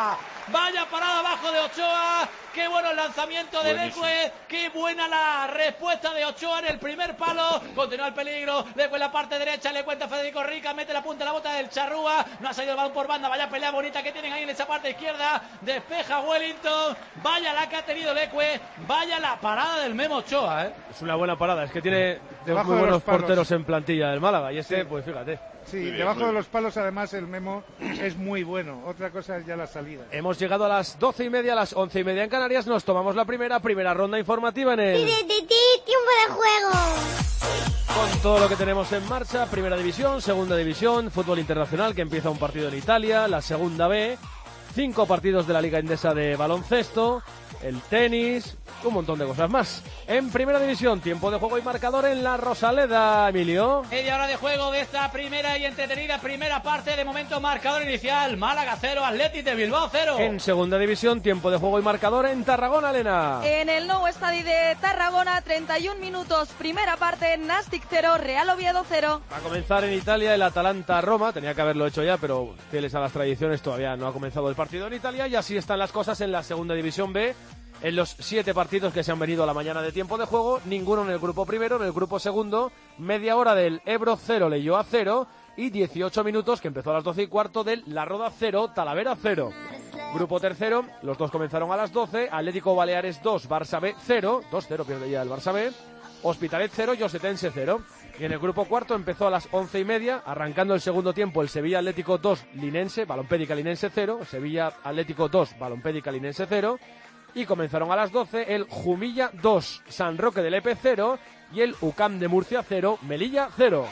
Vaya parada abajo de Ochoa. Qué bueno el lanzamiento de Leque. Qué buena la respuesta de Ochoa en el primer palo. Continúa el peligro. Leque en la parte derecha. Le cuenta Federico Rica. Mete la punta de la bota del Charrúa. No ha salido el balón por banda. Vaya pelea bonita que tienen ahí en esa parte izquierda. Despeja Wellington. Vaya la que ha tenido Leque. Vaya la parada del Memo Ochoa, Es una buena parada. Es que tiene Debajo muy de buenos los palos. porteros en plantilla del Málaga. Y este, pues fíjate. Sí, debajo de los palos además el Memo es muy bueno. Otra cosa es ya la salida. Hemos llegado a las 12:30, a las 11:30 en Canarias. Nos tomamos la primera ronda informativa en el... ¡Tiempo de juego! Con todo lo que tenemos en marcha, Primera División, Segunda División, fútbol internacional que empieza un partido en Italia, la Segunda B, 5 partidos de la Liga Endesa de baloncesto, el tenis, un montón de cosas más. En Primera División, tiempo de juego y marcador en la Rosaleda, Emilio. Media hora de juego de esta primera y entretenida primera parte. De momento, marcador inicial: Málaga 0, Athletic de Bilbao 0. En Segunda División, tiempo de juego y marcador en Tarragona, Elena. En el nuevo estadio de Tarragona, 31 minutos, primera parte, Nastic 0, Real Oviedo 0. Va a comenzar en Italia el Atalanta-Roma. Tenía que haberlo hecho ya, pero fieles a las tradiciones todavía no ha comenzado el partido en Italia. Y así están las cosas en la Segunda División B. En los 7 partidos que se han venido a la mañana de tiempo de juego, ninguno en el grupo primero, en el grupo segundo, media hora del Ebro 0, Leioa 0 y 18 minutos, que empezó a las 12:15, del La Roda 0, Talavera 0. Grupo tercero, los dos comenzaron a las 12, Atlético Baleares 2, Barça B 0, 2-0 pierde ya el Barça B, Hospitalet 0, Llosetense 0. Y en el grupo cuarto empezó a las 11:30, arrancando el segundo tiempo el Sevilla Atlético 2, Linense, Balompédica Linense 0, Sevilla Atlético 2, Balompédica Linense 0. Y comenzaron a las 12 el Jumilla 2, San Roque del EP 0 y el UCAM de Murcia 0, Melilla 0.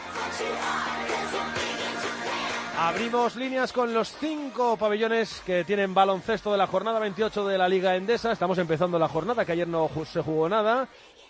Abrimos líneas con los 5 pabellones que tienen baloncesto de la jornada 28 de la Liga Endesa. Estamos empezando la jornada, que ayer no se jugó nada.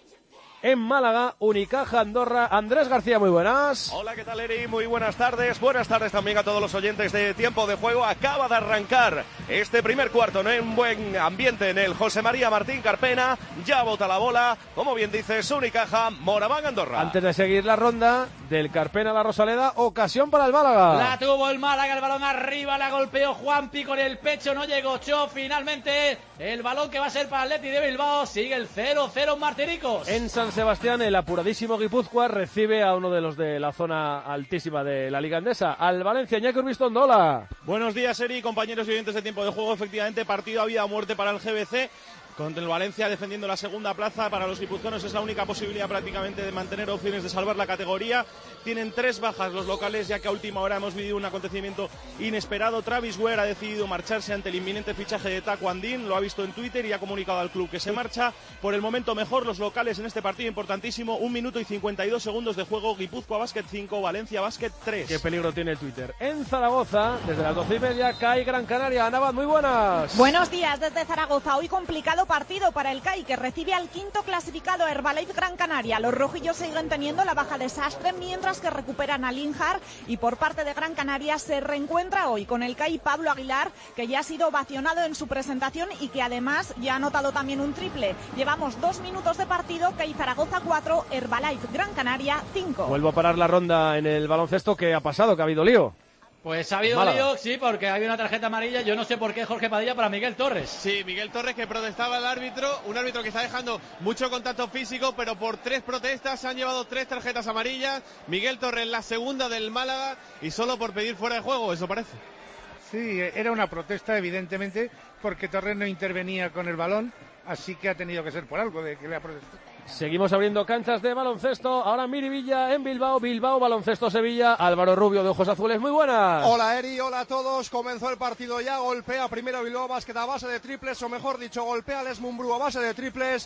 En Málaga, Unicaja, Andorra. Andrés García, muy buenas. Hola, ¿qué tal, Eri? Muy buenas tardes. Buenas tardes también a todos los oyentes de Tiempo de Juego. Acaba de arrancar este primer cuarto, ¿no? En buen ambiente en el José María Martín Carpena. Ya bota la bola, como bien dices, Unicaja, Moraván, Andorra. Antes de seguir la ronda, del Carpena a la Rosaleda, ocasión para el Málaga. La tuvo el Málaga, el balón arriba, la golpeó Juanpi con el pecho, no llegó Cho. Finalmente, el balón que va a ser para Athletic de Bilbao. Sigue el 0-0 Martiricos. En San Sebastián, el apuradísimo Guipúzcoa recibe a uno de los de la zona altísima de la Liga Endesa, al Valencia. Iñaki Urbistondola. Buenos días, Eri, compañeros y oyentes de Tiempo de Juego. Efectivamente, partido a vida o muerte para el GBC. Con el Valencia defendiendo la segunda plaza. Para los guipuzcoanos es la única posibilidad prácticamente de mantener opciones de salvar la categoría. Tienen 3 bajas los locales, ya que a última hora hemos vivido un acontecimiento inesperado. Travis Ware ha decidido marcharse ante el inminente fichaje de Taco Andín. Lo ha visto en Twitter y ha comunicado al club que se marcha. Por el momento mejor los locales en este partido importantísimo. 1 minuto y 52 segundos de juego. Guipúzcoa Basket 5, Valencia Basket 3. Qué peligro tiene el Twitter. En Zaragoza, desde las 12:30, CAI Gran Canaria. Navad, muy buenas. Buenos días desde Zaragoza. Hoy complicado partido para el CAI, que recibe al quinto clasificado Herbalife Gran Canaria. Los rojillos siguen teniendo la baja de Sastre, mientras que recuperan a Linhar, y por parte de Gran Canaria se reencuentra hoy con el CAI Pablo Aguilar, que ya ha sido ovacionado en su presentación y que además ya ha anotado también un triple. Llevamos 2 minutos de partido. CAI Zaragoza 4, Herbalife Gran Canaria 5. Vuelvo a parar la ronda en el baloncesto. ¿Qué ha pasado? ¿Que ha habido lío? Pues ha habido lío, sí, porque ha habido una tarjeta amarilla. Yo no sé por qué, Jorge Padilla, para Miguel Torres. Sí, Miguel Torres, que protestaba al árbitro. Un árbitro que está dejando mucho contacto físico, pero por 3 protestas se han llevado 3 tarjetas amarillas. Miguel Torres, la segunda del Málaga, y solo por pedir fuera de juego, eso parece. Sí, era una protesta, evidentemente, porque Torres no intervenía con el balón, así que ha tenido que ser por algo de que le ha protestado. Seguimos abriendo canchas de baloncesto. Ahora Miribilla en Bilbao. Bilbao, Baloncesto Sevilla. Álvaro Rubio, de ojos azules. Muy buenas. Hola, Eri. Hola a todos. Comenzó el partido ya. Golpea primero Bilbao Basket a base de triples, o mejor dicho, golpea al Esmumbrú a base de triples.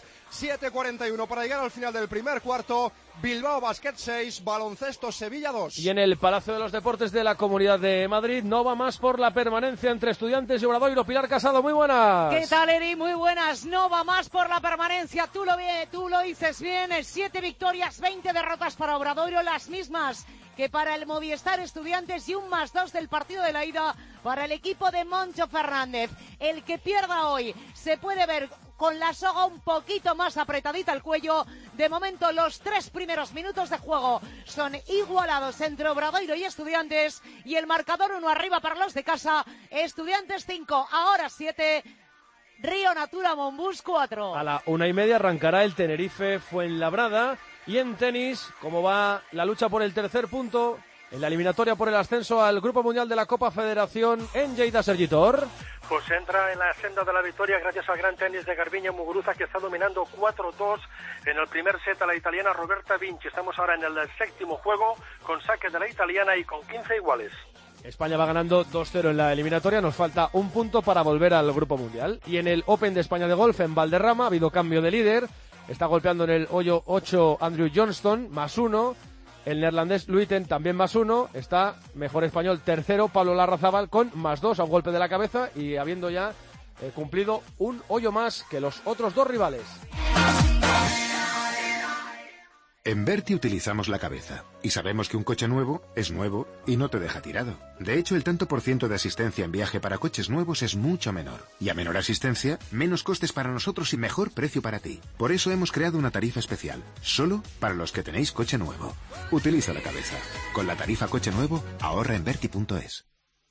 7:41 para llegar al final del primer cuarto. Bilbao Basket 6, Baloncesto Sevilla 2. Y en el Palacio de los Deportes de la Comunidad de Madrid, no va más por la permanencia entre Estudiantes y Obradoiro. Pilar Casado, muy buenas. ¿Qué tal, Eri? Muy buenas. No va más por la permanencia. Tú lo dices bien. 7 victorias, 20 derrotas para Obradoiro, las mismas que para el Movistar Estudiantes, y un +2 del partido de la ida para el equipo de Moncho Fernández. El que pierda hoy se puede ver con la soga un poquito más apretadita al cuello De momento, los 3 primeros minutos de juego son igualados entre Obradoiro y Estudiantes, y el marcador 1 arriba para los de casa. Estudiantes 5, ahora 7. Río Natura Monbús 4. A la 1:30 arrancará el Tenerife Fuenlabrada. Y en tenis, ¿cómo va la lucha por el tercer punto en la eliminatoria por el ascenso al Grupo Mundial de la Copa Federación en Lleida, Sergitor? Pues entra en la senda de la victoria gracias al gran tenis de Garbiñe Muguruza, que está dominando 4-2 en el primer set a la italiana Roberta Vinci. Estamos ahora en el séptimo juego con saque de la italiana y con 15 iguales. España va ganando 2-0 en la eliminatoria, nos falta un punto para volver al Grupo Mundial. Y en el Open de España de golf en Valderrama ha habido cambio de líder, está golpeando en el hoyo 8 Andrew Johnston, +1, el neerlandés Luiten también +1, está mejor español tercero Pablo Larrazábal con +2 a un golpe de la cabeza y habiendo ya cumplido un hoyo más que los otros dos rivales. En Berti utilizamos la cabeza y sabemos que un coche nuevo es nuevo y no te deja tirado. De hecho, el tanto por ciento de asistencia en viaje para coches nuevos es mucho menor. Y a menor asistencia, menos costes para nosotros y mejor precio para ti. Por eso hemos creado una tarifa especial, solo para los que tenéis coche nuevo. Utiliza la cabeza. Con la tarifa coche nuevo, ahorra en Berti.es.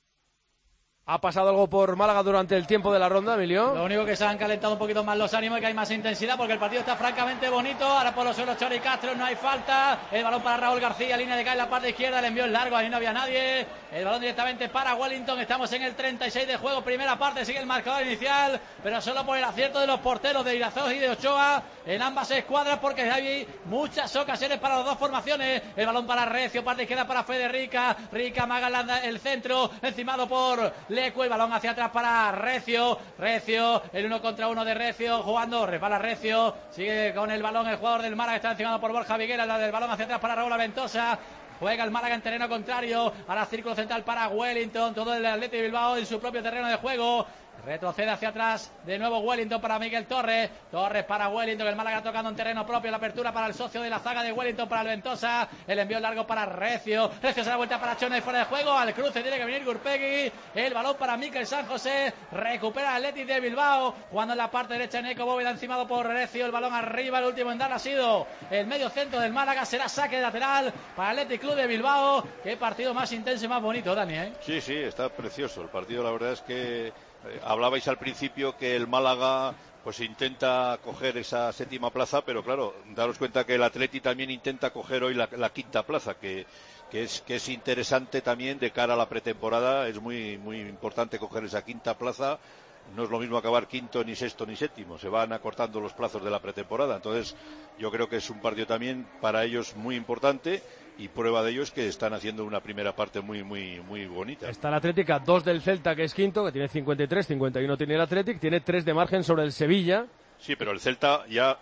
¿Ha pasado algo por Málaga durante el tiempo de la ronda, Emilio? Lo único que se han calentado un poquito más los ánimos y que hay más intensidad porque el partido está francamente bonito. Ahora por los suelos Chori Castro, no hay falta. El balón para Raúl García, línea de cae en la parte izquierda, le envió el largo, ahí no había nadie. El balón directamente para Wellington. Estamos en el 36 de juego, primera parte, sigue el marcador inicial, pero solo por el acierto de los porteros de Irazoz y de Ochoa en ambas escuadras, porque hay muchas ocasiones para las dos formaciones. El balón para Recio, parte izquierda para Federica. Rica Magalanda, el centro, encimado por Lecu, el balón hacia atrás para Recio, el 1 contra 1 de Recio, jugando, repara Recio, sigue con el balón el jugador del Málaga, está encimado por Borja Viguera, la del balón hacia atrás para Raúl Aventosa. Juega el Málaga en terreno contrario, ahora círculo central para Wellington, todo el Athletic Bilbao en su propio terreno de juego. Retrocede hacia atrás, de nuevo Wellington para Miguel Torres para Wellington, el Málaga tocando en terreno propio, la apertura para el socio de la zaga de Wellington, para el Ventosa, el envío largo para Recio se da vuelta para Chone fuera de juego, al cruce tiene que venir Gurpegui, el balón para Mikel San José, recupera el Athletic de Bilbao, jugando en la parte derecha Neco Bóveda encimado por Recio, el balón arriba, el último en dar ha sido el medio centro del Málaga, será saque lateral para el Athletic Club de Bilbao. Qué partido más intenso y más bonito, Dani, ¿eh? Sí, está precioso el partido, la verdad es que hablabais al principio que el Málaga pues intenta coger esa séptima plaza, pero claro, daros cuenta que el Atleti también intenta coger hoy la quinta plaza, que es interesante también de cara a la pretemporada. Es muy importante coger esa quinta plaza. No es lo mismo acabar quinto, ni sexto, ni séptimo. Se van acortando los plazos de la pretemporada. Entonces, yo creo que es un partido también para ellos muy importante. Y prueba de ello es que están haciendo una primera parte muy bonita. Está el Atlético a 2 del Celta, que es quinto, que tiene 53, 51 tiene el Atlético, tiene 3 de margen sobre el Sevilla. Sí, pero el Celta ya...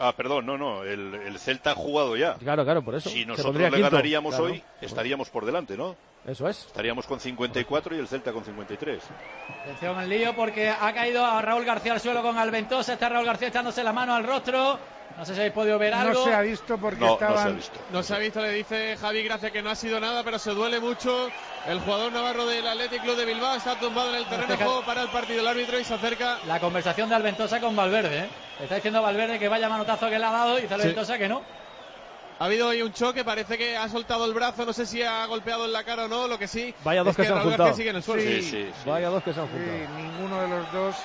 el Celta ha jugado ya. Claro, por eso. Si nosotros le ganaríamos hoy, estaríamos por delante, ¿no? Eso es. Estaríamos con 54 y el Celta con 53. Atención al lío porque ha caído a Raúl García al suelo con Alventosa. Está Raúl García echándose la mano al rostro. No sé si habéis podido ver algo. No se ha visto porque estaban... No se ha visto, le dice Javi Gracia que no ha sido nada, pero se duele mucho. El jugador navarro del Athletic Club de Bilbao está tumbado en el terreno de juego para el partido. El árbitro y se acerca. La conversación de Alventosa con Valverde, ¿eh? Está diciendo Valverde que vaya manotazo que le ha dado y dice Alventosa que no. Ha habido hoy un choque, parece que ha soltado el brazo, no sé si ha golpeado en la cara o no, lo que sí. Vaya dos que se han juntado. Sigue en el suelo. Sí. Vaya dos que se han juntado. Ninguno de los dos.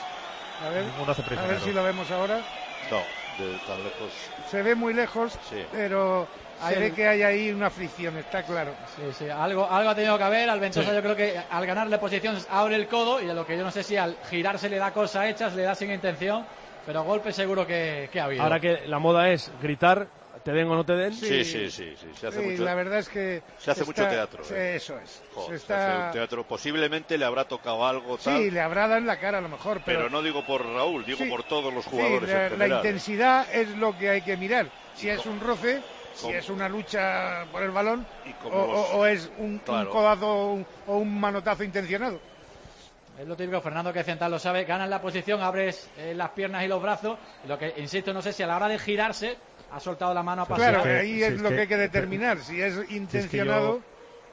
A ver si lo vemos ahora. No, de tan lejos. Se ve muy lejos, pero se ve que hay ahí una fricción, está claro. Sí, algo ha tenido que haber. Alventosa yo creo que al ganarle posición abre el codo y a lo que yo no sé si al girarse le da cosas hechas, le da sin intención, pero golpe seguro que ha habido. Ahora que la moda es gritar, te den o no te den. Sí. Se hace mucho, la verdad es que se hace mucho teatro. Eso es. Se hace un teatro. Posiblemente le habrá tocado algo tal. Sí, le habrá dado en la cara a lo mejor. Pero no digo por Raúl, digo por todos los jugadores en general. La intensidad es lo que hay que mirar. Si es un roce, si es una lucha por el balón o es un codazo o un manotazo intencionado. Es lo típico, Fernando que Central lo sabe, ganas la posición, abres las piernas y los brazos, lo que insisto, no sé si a la hora de girarse ha soltado la mano a pasar. Claro, ahí es lo que hay que determinar, si es intencionado.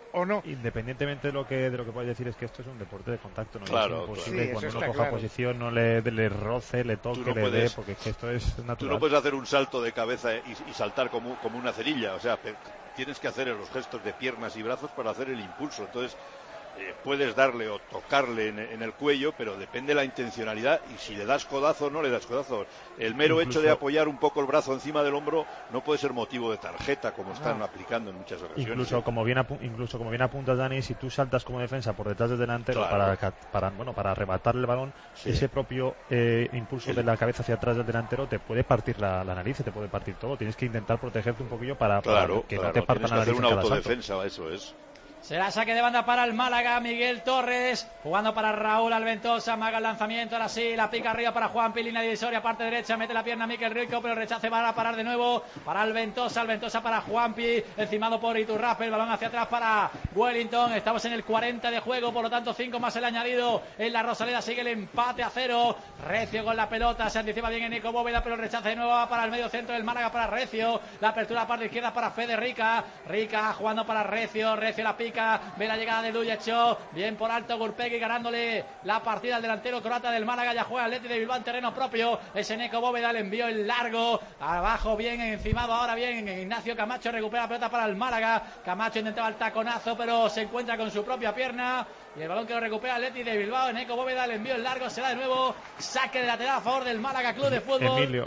o no. Independientemente de lo que puedas decir, es que esto es un deporte de contacto, ¿no? Claro, es imposible sí, cuando uno coja posición no le roce, le toque, le dé, porque es que esto es natural. Tú no puedes hacer un salto de cabeza y saltar como una cerilla, o sea, tienes que hacer los gestos de piernas y brazos para hacer el impulso. Entonces puedes darle o tocarle en el cuello, pero depende de la intencionalidad, y si le das codazo o no le das codazo. El mero hecho de apoyar un poco el brazo encima del hombro no puede ser motivo de tarjeta, como están aplicando en muchas ocasiones. Incluso como bien apuntas, Dani, si tú saltas como defensa por detrás del delantero, claro, para arrebatar el balón, ese propio impulso de la cabeza hacia atrás del delantero te puede partir la nariz, te puede partir todo. Tienes que intentar protegerte un poquillo para que no te parta la nariz. Tienes que hacer una autodefensa, eso es. Será saque de banda para el Málaga. Miguel Torres jugando para Raúl Alventosa. Maga el lanzamiento. Ahora sí, la pica arriba para Juanpi. Línea divisoria, parte derecha. Mete la pierna Mikel Rico, pero rechace para parar de nuevo para Alventosa. Alventosa para Juanpi. Encimado por Iturraspe. El balón hacia atrás para Wellington. Estamos en el 40 de juego, por lo tanto 5 más el añadido en la Rosaleda. Sigue el empate a 0. Recio con la pelota. Se anticipa bien en Nico Bóveda, pero rechace de nuevo para el medio centro del Málaga para Recio. La apertura a parte izquierda para Fede Rica. Rica jugando para Recio. Recio la pica. Ve la llegada de Duyecho, bien por alto Gurpegui ganándole la partida al delantero croata del Málaga. Ya juega Atleti de Bilbao en terreno propio. Ese Neco Bóveda le envió el largo abajo, bien encimado, ahora bien Ignacio Camacho, recupera la pelota para el Málaga. Camacho intentaba el taconazo, pero se encuentra con su propia pierna y el balón que lo recupera Atleti de Bilbao. Neco Bóveda le envió el largo, será de nuevo saque de lateral a favor del Málaga Club de Fútbol.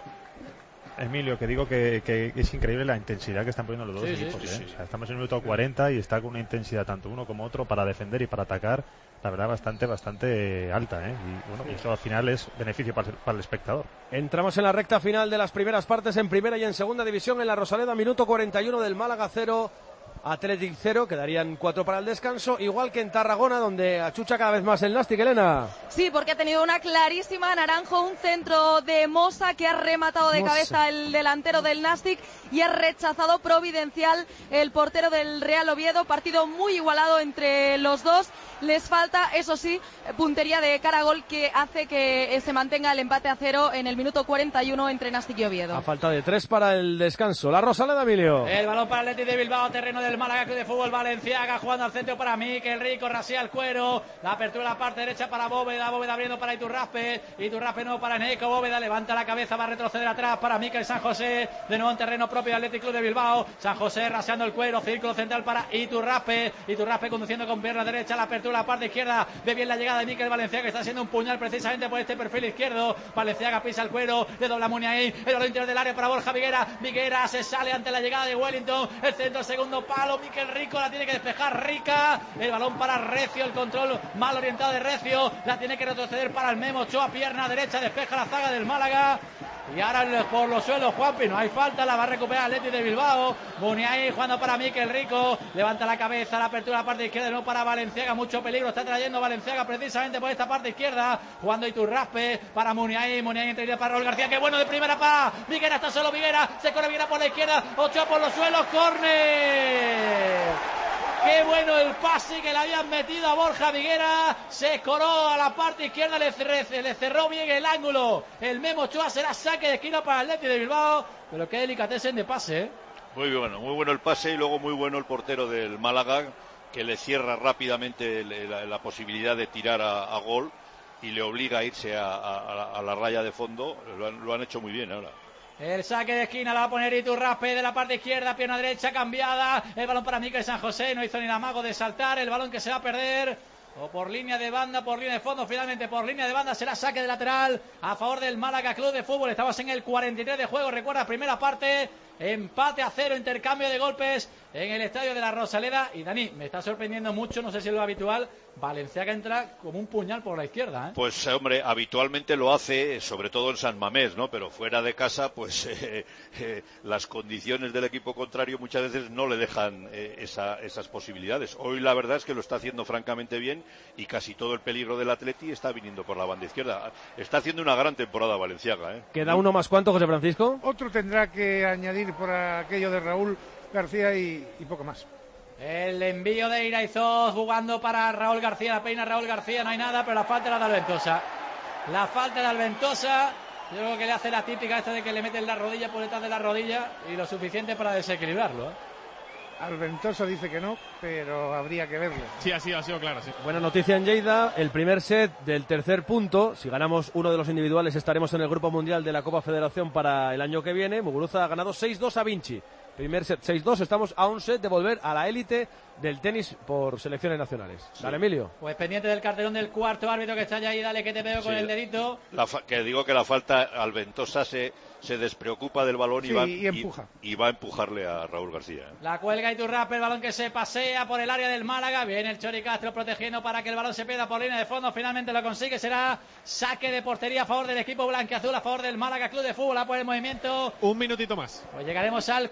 Emilio, que digo que es increíble la intensidad que están poniendo los dos equipos. Sí. O sea, estamos en el minuto 40 y está con una intensidad tanto uno como otro para defender y para atacar, la verdad, bastante alta, ¿eh? Y bueno, eso al final es beneficio para el espectador. Entramos en la recta final de las primeras partes en primera y en segunda división en la Rosaleda. Minuto 41 del Málaga 0, Athletic 0, quedarían 4 para el descanso, igual que en Tarragona, donde achucha cada vez más el Nastic, Elena. Sí, porque ha tenido una clarísima Naranjo, un centro de Mosa que ha rematado de cabeza el delantero del Nastic y ha rechazado providencial el portero del Real Oviedo. Partido muy igualado entre los dos. Les falta, eso sí, puntería de cara a gol que hace que se mantenga el empate a 0 en el minuto 41 entre Nastic y Oviedo. A falta de 3 para el descanso. La Rosaleda, Emilio. El balón para el Athletic de Bilbao, terreno del Málaga Club de Fútbol. Valenciaga jugando al centro para Mikel Rico, rasea el cuero. La apertura a la parte derecha para Bóveda. Bóveda abriendo para Iturraspe. Iturraspe nuevo para Neco. Bóveda levanta la cabeza, va a retroceder atrás para Mikel San José. De nuevo en terreno propio del Athletic Club de Bilbao. San José raseando el cuero. Círculo central para Iturraspe. Iturraspe conduciendo con pierna derecha. La apertura a la parte izquierda. Ve bien la llegada de Mikel Valenciaga, que está haciendo un puñal precisamente por este perfil izquierdo. Valenciaga pisa el cuero, le dobla Muniain, el balón interior del área para Borja Viguera. Viguera se sale ante la llegada de Wellington. El centro, segundo palo. Mikel Rico la tiene que despejar Rica. El balón para Recio, el control mal orientado de Recio. La tiene que retroceder para el Memo Ochoa, pierna derecha, despeja la zaga del Málaga. Y ahora por los suelos Juanpi, no hay falta, la va a recuperar Athletic de Bilbao. Muniain jugando para Mikel Rico, levanta la cabeza, la apertura a la parte izquierda, no para Valenciaga, mucho peligro está trayendo Valenciaga precisamente por esta parte izquierda, jugando Iturraspe para Muniain, Muniain entre para Raúl García, que bueno de primera para Viguera, está solo Viguera, se corre Viguera por la izquierda, Ochoa por los suelos, córner. Qué bueno el pase que le habían metido a Borja Viguera. Se escoró a la parte izquierda, le cerró bien el ángulo. El Memo Ochoa, será saque de esquina para el Athletic de Bilbao. Pero qué delicatesen de pase, ¿eh? Muy bueno el pase y luego muy bueno el portero del Málaga, que le cierra rápidamente la posibilidad de tirar a gol y le obliga a irse a la raya de fondo. Lo han hecho muy bien ahora. El saque de esquina la va a poner Iturraspe de la parte izquierda, pierna derecha cambiada. El balón para Mikel San José, no hizo ni el amago de saltar. El balón que se va a perder. O por línea de banda, por línea de fondo, finalmente por línea de banda será saque de lateral a favor del Málaga Club de Fútbol. Estamos en el 43 de juego, recuerda, primera parte, empate a 0, intercambio de golpes en el estadio de la Rosaleda. Y Dani, me está sorprendiendo mucho, no sé si es lo habitual, Valenciaga entra como un puñal por la izquierda, ¿eh? Pues hombre, habitualmente lo hace, sobre todo en San Mamés, ¿no? Pero fuera de casa, pues las condiciones del equipo contrario muchas veces no le dejan esas posibilidades. Hoy la verdad es que lo está haciendo francamente bien y casi todo el peligro del Atleti está viniendo por la banda izquierda. Está haciendo una gran temporada Valenciaga, ¿eh? ¿Queda uno más cuánto, José Francisco? Otro tendrá que añadir por aquello de Raúl García y poco más. El envío de Iraizoz jugando para Raúl García, la peina Raúl García, no hay nada, pero la falta era de Alventosa. La falta de Alventosa, yo creo que le hace la típica esta de que le meten la rodilla por detrás de la rodilla y lo suficiente para desequilibrarlo, ¿eh? Alventosa dice que no, pero habría que verlo. Sí, ha sido claro, sí. Buena noticia en Lleida, el primer set del tercer punto. Si ganamos uno de los individuales estaremos en el Grupo Mundial de la Copa Federación para el año que viene. Muguruza ha ganado 6-2 a Vinci. Primer set 6-2, estamos a un set de volver a la élite del tenis por selecciones nacionales. Sí. Dale, Emilio. Pues pendiente del cartelón del cuarto árbitro que está ya ahí, dale que te pego con el dedito. Que digo que la falta, Alventosa se despreocupa del balón y empuja. Y va a empujarle a Raúl García. La cuelga Iturralde, el balón que se pasea por el área del Málaga. Viene el Chori Castro protegiendo para que el balón se pierda por línea de fondo. Finalmente lo consigue, será saque de portería a favor del equipo blanquiazul, a favor del Málaga Club de Fútbol. A por el movimiento. Un minutito más. Pues llegaremos al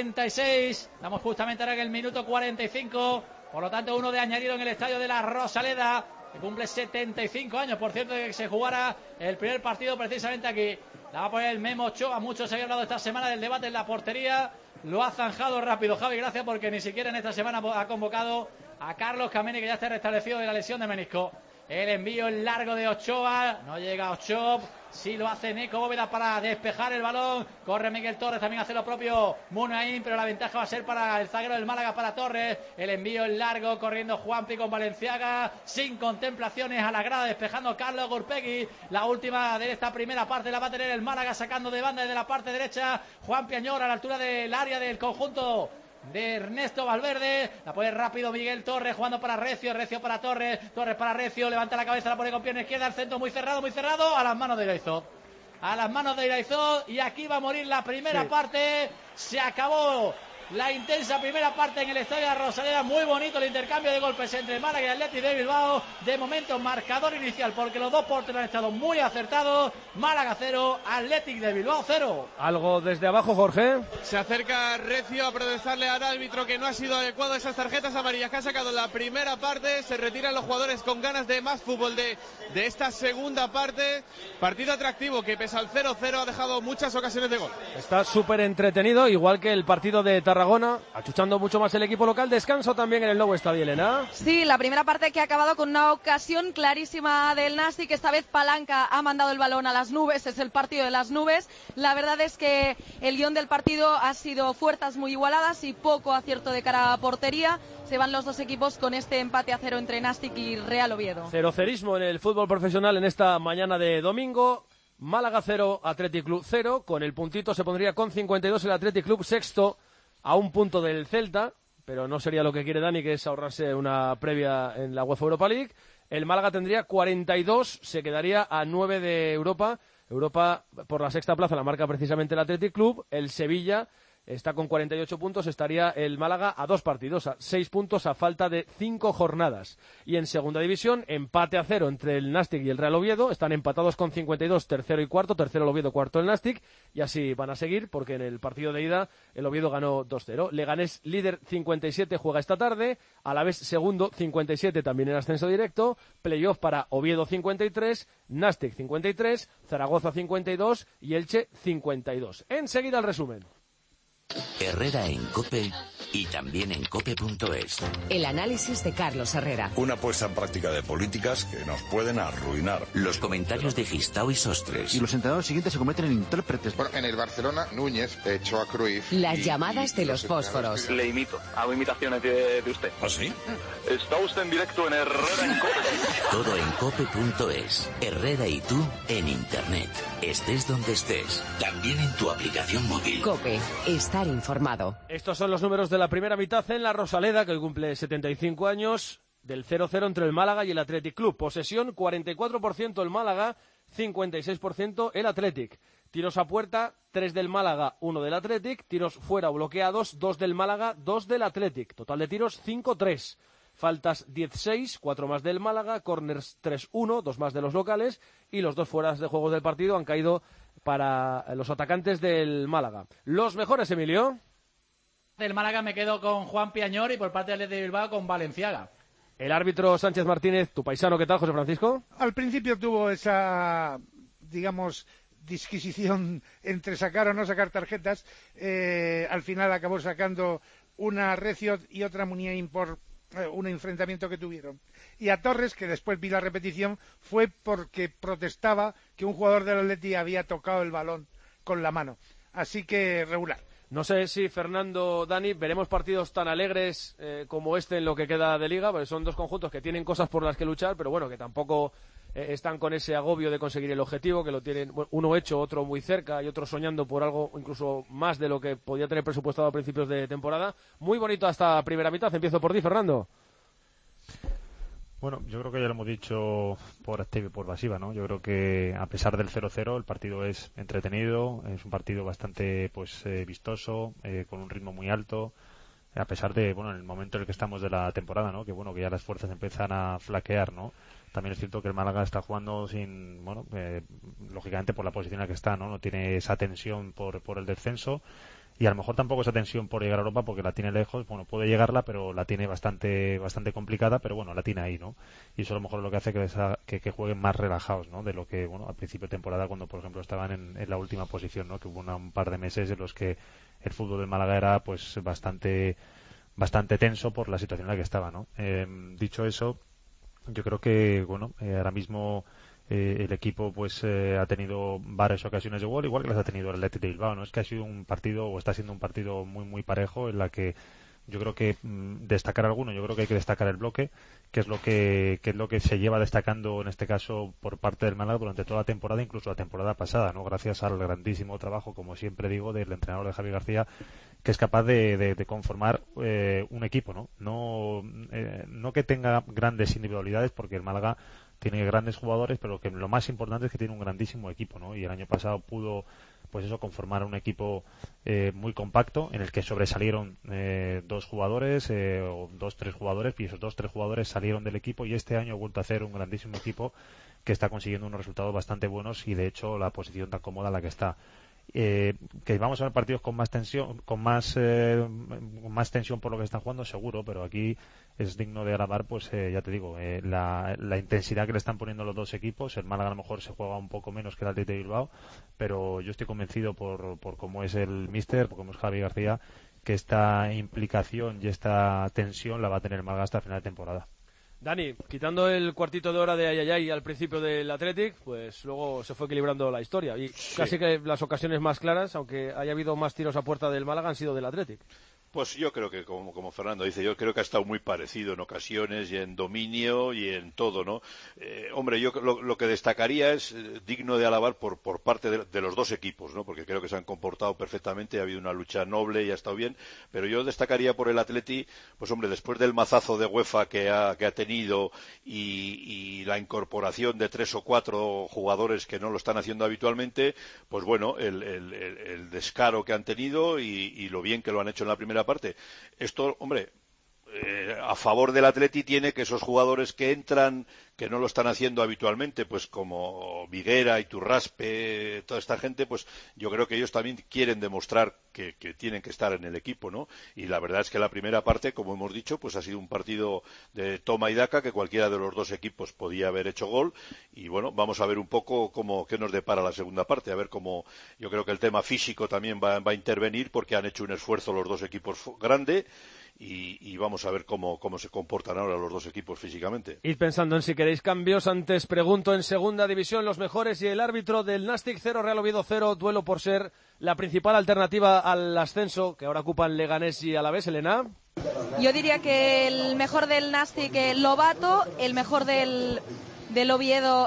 46. Estamos justamente ahora en el minuto 45. Por lo tanto, uno de añadido en el estadio de la Rosaleda, que cumple 75 años, por cierto, de que se jugara el primer partido precisamente aquí. La va a poner el Memo Ochoa. Mucho se había hablado esta semana del debate en la portería. Lo ha zanjado rápido Javi Gracia, porque ni siquiera en esta semana ha convocado a Carlos Kameni, que ya está restablecido de la lesión de menisco. El envío en largo de Ochoa. No llega Ochoa. Sí lo hace Nico Bóveda para despejar el balón. Corre Miguel Torres, también hace lo propio Munaín, pero la ventaja va a ser para el zaguero del Málaga, para Torres. El envío en largo, corriendo Juanpi con Valenciaga, sin contemplaciones a la grada, despejando Carlos Gurpegui. La última de esta primera parte la va a tener el Málaga, sacando de banda desde la parte derecha Juanpi Añor, a la altura del área del conjunto de Ernesto Valverde. La pone rápido Miguel Torres, jugando para Recio, Recio para Torres, Torres para Recio, levanta la cabeza, la pone con pierna izquierda, al centro muy cerrado, a las manos de Iraizoz. A las manos de Iraizoz, y aquí va a morir la primera parte. Se acabó la intensa primera parte en el estadio de la Rosaleda. Muy bonito el intercambio de golpes entre Málaga y Athletic de Bilbao. De momento marcador inicial, porque los dos porteros han estado muy acertados. Málaga 0, Athletic de Bilbao 0. Algo desde abajo, Jorge. Se acerca Recio a protestarle al árbitro que no ha sido adecuado esas tarjetas amarillas que ha sacado en la primera parte. Se retiran los jugadores con ganas de más fútbol de esta segunda parte. Partido atractivo que, pese al 0-0, ha dejado muchas ocasiones de gol. Está súper entretenido, igual que el partido de Tarragona, achuchando mucho más el equipo local. Descanso también en el nuevo estadio, Elena. Sí, la primera parte que ha acabado con una ocasión clarísima del Nástic, que esta vez Palanca ha mandado el balón a las nubes, es el partido de las nubes. La verdad es que el guión del partido ha sido fuerzas muy igualadas y poco acierto de cara a portería. Se van los dos equipos con este empate a 0 entre Nástic y Real Oviedo. Cerocerismo en el fútbol profesional en esta mañana de domingo. Málaga 0, Athletic Club 0. Con el puntito se pondría con 52 el Athletic Club sexto, a un punto del Celta, pero no sería lo que quiere Dani, que es ahorrarse una previa en la UEFA Europa League. El Málaga tendría 42, se quedaría a 9 de Europa. Europa por la sexta plaza la marca precisamente el Athletic Club. El Sevilla está con 48 puntos, estaría el Málaga a 2 partidos, a 6 puntos a falta de 5 jornadas. Y en segunda división, empate a 0 entre el Nástic y el Real Oviedo, están empatados con 52, tercero y cuarto, tercero el Oviedo, cuarto el Nástic, y así van a seguir, porque en el partido de ida el Oviedo ganó 2-0. Leganés, líder 57, juega esta tarde, Alavés segundo 57, también en ascenso directo, playoff para Oviedo 53, Nástic 53, Zaragoza 52 y Elche 52. Enseguida el resumen. Herrera en COPE y también en COPE.es. El análisis de Carlos Herrera. Una puesta en práctica de políticas que nos pueden arruinar. Los comentarios de Gistau y Sostres. Y los entrenadores siguientes se convierten en intérpretes. Bueno, en el Barcelona, Núñez echó a Cruyff. Las llamadas de los fósforos. Le imito, hago imitaciones de usted. ¿Ah, sí? Está usted en directo en Herrera en COPE. Todo en COPE.es. Herrera y tú en Internet. Estés donde estés. También en tu aplicación móvil. COPE. Estar informado. Estos son los números de la primera mitad en la Rosaleda, que hoy cumple 75 años, del 0-0 entre el Málaga y el Athletic Club. Posesión, 44% el Málaga, 56% el Athletic. Tiros a puerta, 3 del Málaga, 1 del Athletic. Tiros fuera o bloqueados, 2 del Málaga, 2 del Athletic. Total de tiros, 5-3. Faltas 10-6, 4 más del Málaga. Corners 3-1, 2 más de los locales. Y los 2 fueras de juegos del partido han caído para los atacantes del Málaga. Los mejores, Emilio. Del Málaga me quedo con Juan Piañor y por parte del de Bilbao con Valenciaga. El árbitro Sánchez Martínez, tu paisano, ¿qué tal, José Francisco? Al principio tuvo esa, digamos, disquisición entre sacar o no sacar tarjetas. Al final acabó sacando una Recio y otra Muniain por un enfrentamiento que tuvieron. Y a Torres, que después vi la repetición, fue porque protestaba que un jugador del Atleti había tocado el balón con la mano. así que regular. No sé si, Fernando, Dani, veremos partidos tan alegres como este en lo que queda de Liga, porque son dos conjuntos que tienen cosas por las que luchar, pero bueno, que tampoco están con ese agobio de conseguir el objetivo, que lo tienen uno hecho, otro muy cerca y otro soñando por algo incluso más de lo que podía tener presupuestado a principios de temporada. Muy bonito hasta primera mitad. Empiezo por ti, Fernando. Bueno, yo creo que ya lo hemos dicho por activa y por pasiva, ¿no? Yo creo que a pesar del 0-0 el partido es entretenido, es un partido bastante vistoso, con un ritmo muy alto, a pesar de, bueno, en el momento en el que estamos de la temporada, ¿no? Que bueno, que ya las fuerzas empiezan a flaquear, ¿no? También es cierto que el Málaga está jugando sin, bueno, lógicamente por la posición en la que está, ¿no? No tiene esa tensión por el descenso. Y a lo mejor tampoco esa tensión por llegar a Europa porque la tiene lejos, bueno, puede llegarla, pero la tiene bastante complicada, pero bueno, la tiene ahí, ¿no? Y eso a lo mejor es lo que hace que jueguen más relajados, ¿no? De lo que, bueno, al principio de temporada cuando, por ejemplo, estaban en la última posición, ¿no? Que hubo un par de meses en los que el fútbol del Málaga era, pues, bastante tenso por la situación en la que estaba, ¿no? Dicho eso, yo creo que, bueno, ahora mismo el equipo pues ha tenido varias ocasiones de gol, igual que las ha tenido el Athletic de Bilbao, ¿no? Es que ha sido un partido, o está siendo un partido muy muy parejo, en la que yo creo que destacar alguno, yo creo que hay que destacar el bloque, que es lo que se lleva destacando en este caso por parte del Málaga durante toda la temporada, incluso la temporada pasada, ¿no? Gracias al grandísimo trabajo, como siempre digo, del entrenador de Javi García, que es capaz de conformar un equipo, ¿no? No que tenga grandes individualidades, porque el Málaga tiene grandes jugadores, pero que lo más importante es que tiene un grandísimo equipo, ¿no? Y el año pasado pudo, pues eso, conformar un equipo muy compacto, en el que sobresalieron dos jugadores, o tres jugadores, y esos tres jugadores salieron del equipo, y este año ha vuelto a hacer un grandísimo equipo que está consiguiendo unos resultados bastante buenos, y de hecho la posición tan cómoda en la que está. Que vamos a ver partidos con más tensión, con más tensión por lo que están jugando, seguro, pero aquí es digno de alabar, pues ya te digo, la intensidad que le están poniendo los dos equipos. El Málaga a lo mejor se juega un poco menos que el Athletic de Bilbao, pero yo estoy convencido por cómo es el míster, por cómo es Javi García, que esta implicación y esta tensión la va a tener el Málaga hasta el final de temporada. Dani, quitando el cuartito de hora de Ayayay al principio del Athletic, pues luego se fue equilibrando la historia. Y casi que las ocasiones más claras, aunque haya habido más tiros a puerta del Málaga, han sido del Athletic. Pues yo creo que, como Fernando dice, yo creo que ha estado muy parecido en ocasiones y en dominio y en todo, ¿no? Hombre, yo lo que destacaría es digno de alabar por parte de los dos equipos, ¿no? Porque creo que se han comportado perfectamente, ha habido una lucha noble y ha estado bien, pero yo destacaría por el Atleti, pues hombre, después del mazazo de UEFA que ha tenido y la incorporación de 3 o 4 jugadores que no lo están haciendo habitualmente, pues bueno, el descaro que han tenido y lo bien que lo han hecho en la primera parte. Esto, hombre, a favor del Atleti tiene que esos jugadores que entran, que no lo están haciendo habitualmente, pues como Viguera, Iturraspe, toda esta gente, pues yo creo que ellos también quieren demostrar que tienen que estar en el equipo, ¿no? Y la verdad es que la primera parte, como hemos dicho, pues ha sido un partido de toma y daca, que cualquiera de los dos equipos podía haber hecho gol, y bueno, vamos a ver un poco qué nos depara la segunda parte, a ver cómo, yo creo que el tema físico también va a intervenir, porque han hecho un esfuerzo los dos equipos grande, y vamos a ver cómo se comportan ahora los dos equipos físicamente. Id pensando en si queréis cambios. Antes pregunto en segunda división los mejores y el árbitro del Nastic 0, Real Oviedo 0, duelo por ser la principal alternativa al ascenso que ahora ocupan Leganés y Alavés. Elena. Yo diría que el mejor del Nastic, Lobato, el mejor del Oviedo,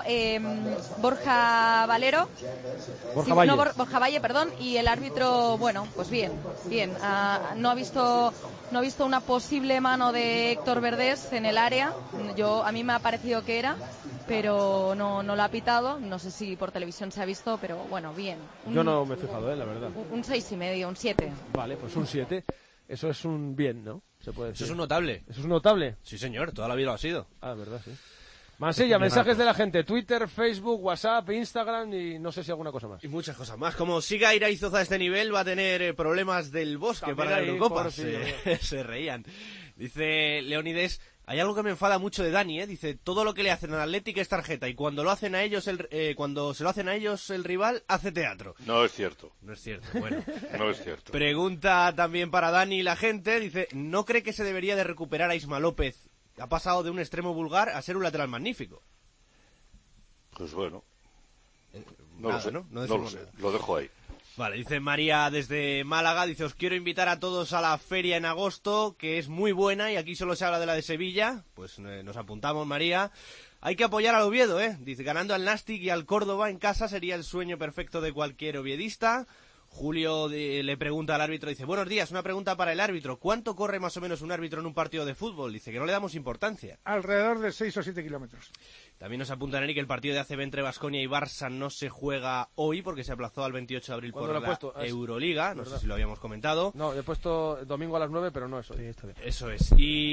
Borja Valero. Borja Valle, perdón, y el árbitro, bueno, pues bien. No ha visto una posible mano de Héctor Verdés en el área. A mí me ha parecido que era, pero no lo ha pitado. No sé si por televisión se ha visto, pero bueno, bien. Yo no me he fijado, la verdad. Un 6,5, un 7. Vale, pues un 7. Eso es un bien, ¿no? Se puede decir. Eso es un notable. ¿Eso es un notable? Sí, señor, toda la vida lo ha sido. Ah, verdad, sí. Mansilla, mensajes de la gente, Twitter, Facebook, WhatsApp, Instagram y no sé si alguna cosa más. Y muchas cosas más. Como siga Iraizoza a este nivel, va a tener problemas del Bosque para la Eurocopa. Se reían. Dice Leónides, hay algo que me enfada mucho de Dani, dice, todo lo que le hacen al Athletic es tarjeta y cuando lo hacen a ellos cuando se lo hacen a ellos el rival hace teatro. No es cierto. No es cierto, bueno. No es cierto. Pregunta también para Dani la gente, dice, ¿no cree que se debería de recuperar a Isma López? Ha pasado de un extremo vulgar a ser un lateral magnífico. Pues bueno, no lo sé, ¿no? lo sé, lo dejo ahí. Vale, dice María desde Málaga, dice, os quiero invitar a todos a la feria en agosto, que es muy buena, y aquí solo se habla de la de Sevilla. Pues nos apuntamos, María. Hay que apoyar al Oviedo, dice, ganando al Nastic y al Córdoba en casa sería el sueño perfecto de cualquier oviedista. Julio le pregunta al árbitro, dice, buenos días, una pregunta para el árbitro. ¿Cuánto corre más o menos un árbitro en un partido de fútbol? Dice que no le damos importancia. Alrededor de 6 o 7 kilómetros. También nos apunta Neri que el partido de ACB entre Baskonia y Barça no se juega hoy porque se aplazó al 28 de abril por la Euroliga. No sé si lo habíamos comentado. No, he puesto domingo a las 9, pero no es hoy. Sí, está bien. Eso es.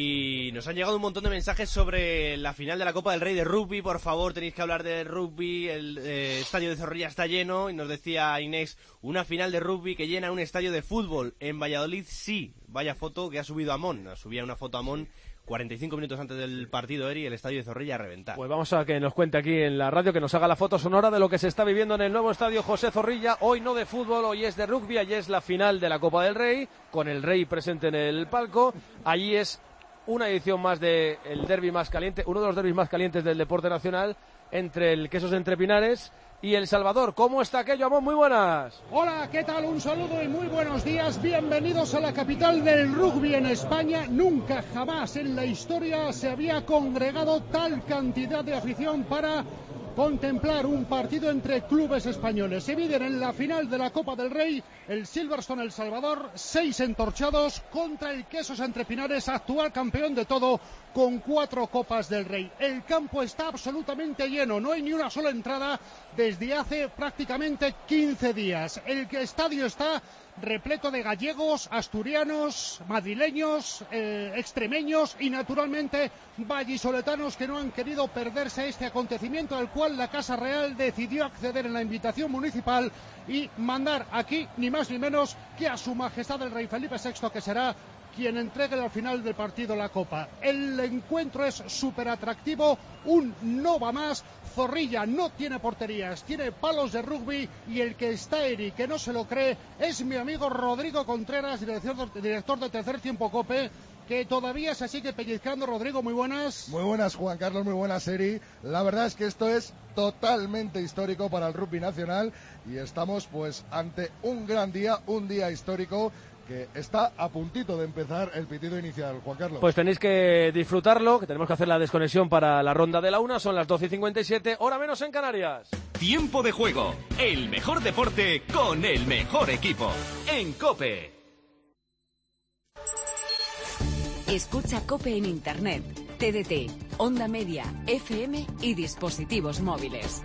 Y nos han llegado un montón de mensajes sobre la final de la Copa del Rey de rugby. Por favor, tenéis que hablar de rugby. El estadio de Zorrilla está lleno. Y nos decía Inés, una final de rugby que llena un estadio de fútbol. En Valladolid sí. Vaya foto que ha subido Amón. Subía una foto Amón 45 minutos antes del partido, Eri, el estadio de Zorrilla a reventar. Pues vamos a que nos cuente aquí en la radio, que nos haga la foto sonora de lo que se está viviendo en el nuevo estadio José Zorrilla. Hoy no de fútbol, hoy es de rugby, allí es la final de la Copa del Rey, con el Rey presente en el palco. Allí es una edición más del derbi más caliente, uno de los derbis más calientes del deporte nacional, entre el Quesos Entre Pinares y El Salvador. ¿Cómo está aquello, Amón? Muy buenas. Hola, ¿qué tal? Un saludo y muy buenos días. Bienvenidos a la capital del rugby en España. Nunca jamás en la historia se había congregado tal cantidad de afición para contemplar un partido entre clubes españoles. Se miden en la final de la Copa del Rey el Silverstone El Salvador, 6 entorchados contra el Quesos Entre Pinares, actual campeón de todo con 4 Copas del Rey. El campo está absolutamente lleno, no hay ni una sola entrada desde hace prácticamente 15 días. El estadio está repleto de gallegos, asturianos, madrileños, extremeños y naturalmente vallisoletanos que no han querido perderse este acontecimiento, al cual la Casa Real decidió acceder en la invitación municipal y mandar aquí ni más ni menos que a Su Majestad el Rey Felipe VI, que será quien entregue al final del partido la copa. El encuentro es súper atractivo, un no va más. Zorrilla no tiene porterías, tiene palos de rugby, y el que está Eri, que no se lo cree, es mi amigo Rodrigo Contreras, director de Tercer Tiempo COPE, que todavía se sigue pellizcando. Rodrigo, muy buenas. Muy buenas, Juan Carlos, muy buenas, Eri. La verdad es que esto es totalmente histórico para el rugby nacional y estamos pues ante un gran día, un día histórico que está a puntito de empezar el pitido inicial, Juan Carlos. Pues tenéis que disfrutarlo, que tenemos que hacer la desconexión para la ronda de la 1, son las 12:57, hora menos en Canarias. Tiempo de juego, el mejor deporte con el mejor equipo, en COPE. Escucha COPE en Internet, TDT, Onda Media, FM y dispositivos móviles.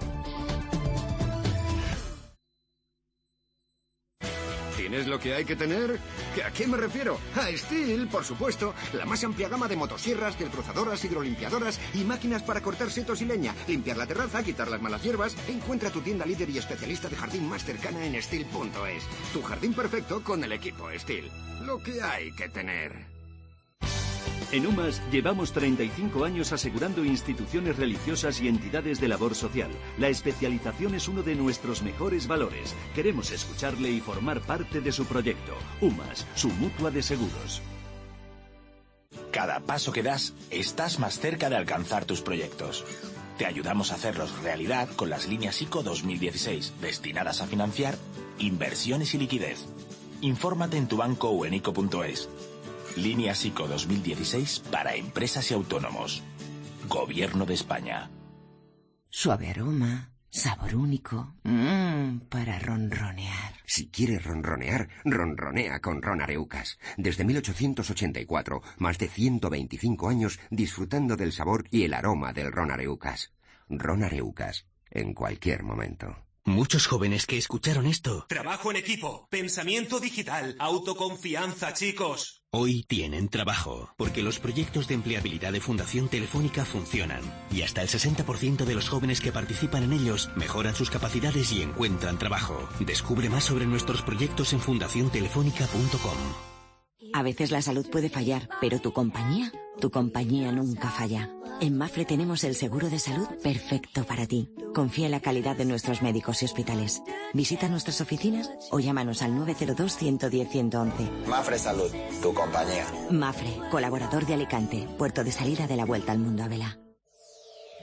¿Tienes lo que hay que tener? ¿A qué me refiero? A Stihl, por supuesto. La más amplia gama de motosierras, desbrozadoras, hidrolimpiadoras y máquinas para cortar setos y leña, limpiar la terraza, quitar las malas hierbas. Encuentra tu tienda líder y especialista de jardín más cercana en Stihl.es. Tu jardín perfecto con el equipo Stihl. Lo que hay que tener. En UMAS llevamos 35 años asegurando instituciones religiosas y entidades de labor social. La especialización es uno de nuestros mejores valores. Queremos escucharle y formar parte de su proyecto. UMAS, su mutua de seguros. Cada paso que das, estás más cerca de alcanzar tus proyectos. Te ayudamos a hacerlos realidad con las líneas ICO 2016, destinadas a financiar inversiones y liquidez. Infórmate en tu banco o en ICO.es. Líneas ICO 2016 para empresas y autónomos. Gobierno de España. Suave aroma, sabor único, para ronronear. Si quieres ronronear, ronronea con Ron Areucas. Desde 1884, más de 125 años disfrutando del sabor y el aroma del Ron Areucas. Ron Areucas, en cualquier momento. Muchos jóvenes que escucharon esto. Trabajo en equipo, pensamiento digital, autoconfianza, chicos. Hoy tienen trabajo, porque los proyectos de empleabilidad de Fundación Telefónica funcionan. Y hasta el 60% de los jóvenes que participan en ellos mejoran sus capacidades y encuentran trabajo. Descubre más sobre nuestros proyectos en fundaciontelefónica.com. A veces la salud puede fallar, pero tu compañía nunca falla. En Mafre tenemos el seguro de salud perfecto para ti. Confía en la calidad de nuestros médicos y hospitales. Visita nuestras oficinas o llámanos al 902-110-111. Mafre Salud, tu compañía. Mafre, colaborador de Alicante, puerto de salida de la Vuelta al Mundo a vela.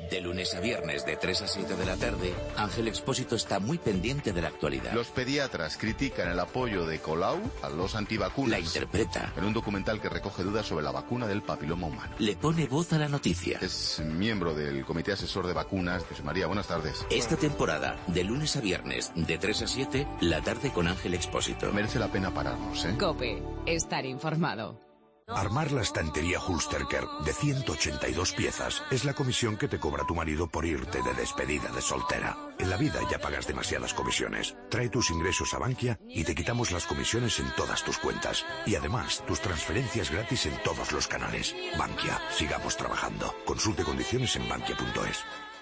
De lunes a viernes de 3 a 7 de la tarde, Ángel Expósito está muy pendiente de la actualidad. Los pediatras critican el apoyo de Colau a los antivacunas. La interpreta. En un documental que recoge dudas sobre la vacuna del papiloma humano. Le pone voz a la noticia. Es miembro del Comité Asesor de Vacunas. José María, buenas tardes. Esta temporada, de lunes a viernes, de 3 a 7, la tarde con Ángel Expósito. Merece la pena pararnos, ¿eh? COPE. Estar informado. Armar la estantería Hulsterker de 182 piezas es la comisión que te cobra tu marido por irte de despedida de soltera. En la vida ya pagas demasiadas comisiones. Trae tus ingresos a Bankia y te quitamos las comisiones en todas tus cuentas. Y además, tus transferencias gratis en todos los canales. Bankia, sigamos trabajando. Consulte condiciones en bankia.es.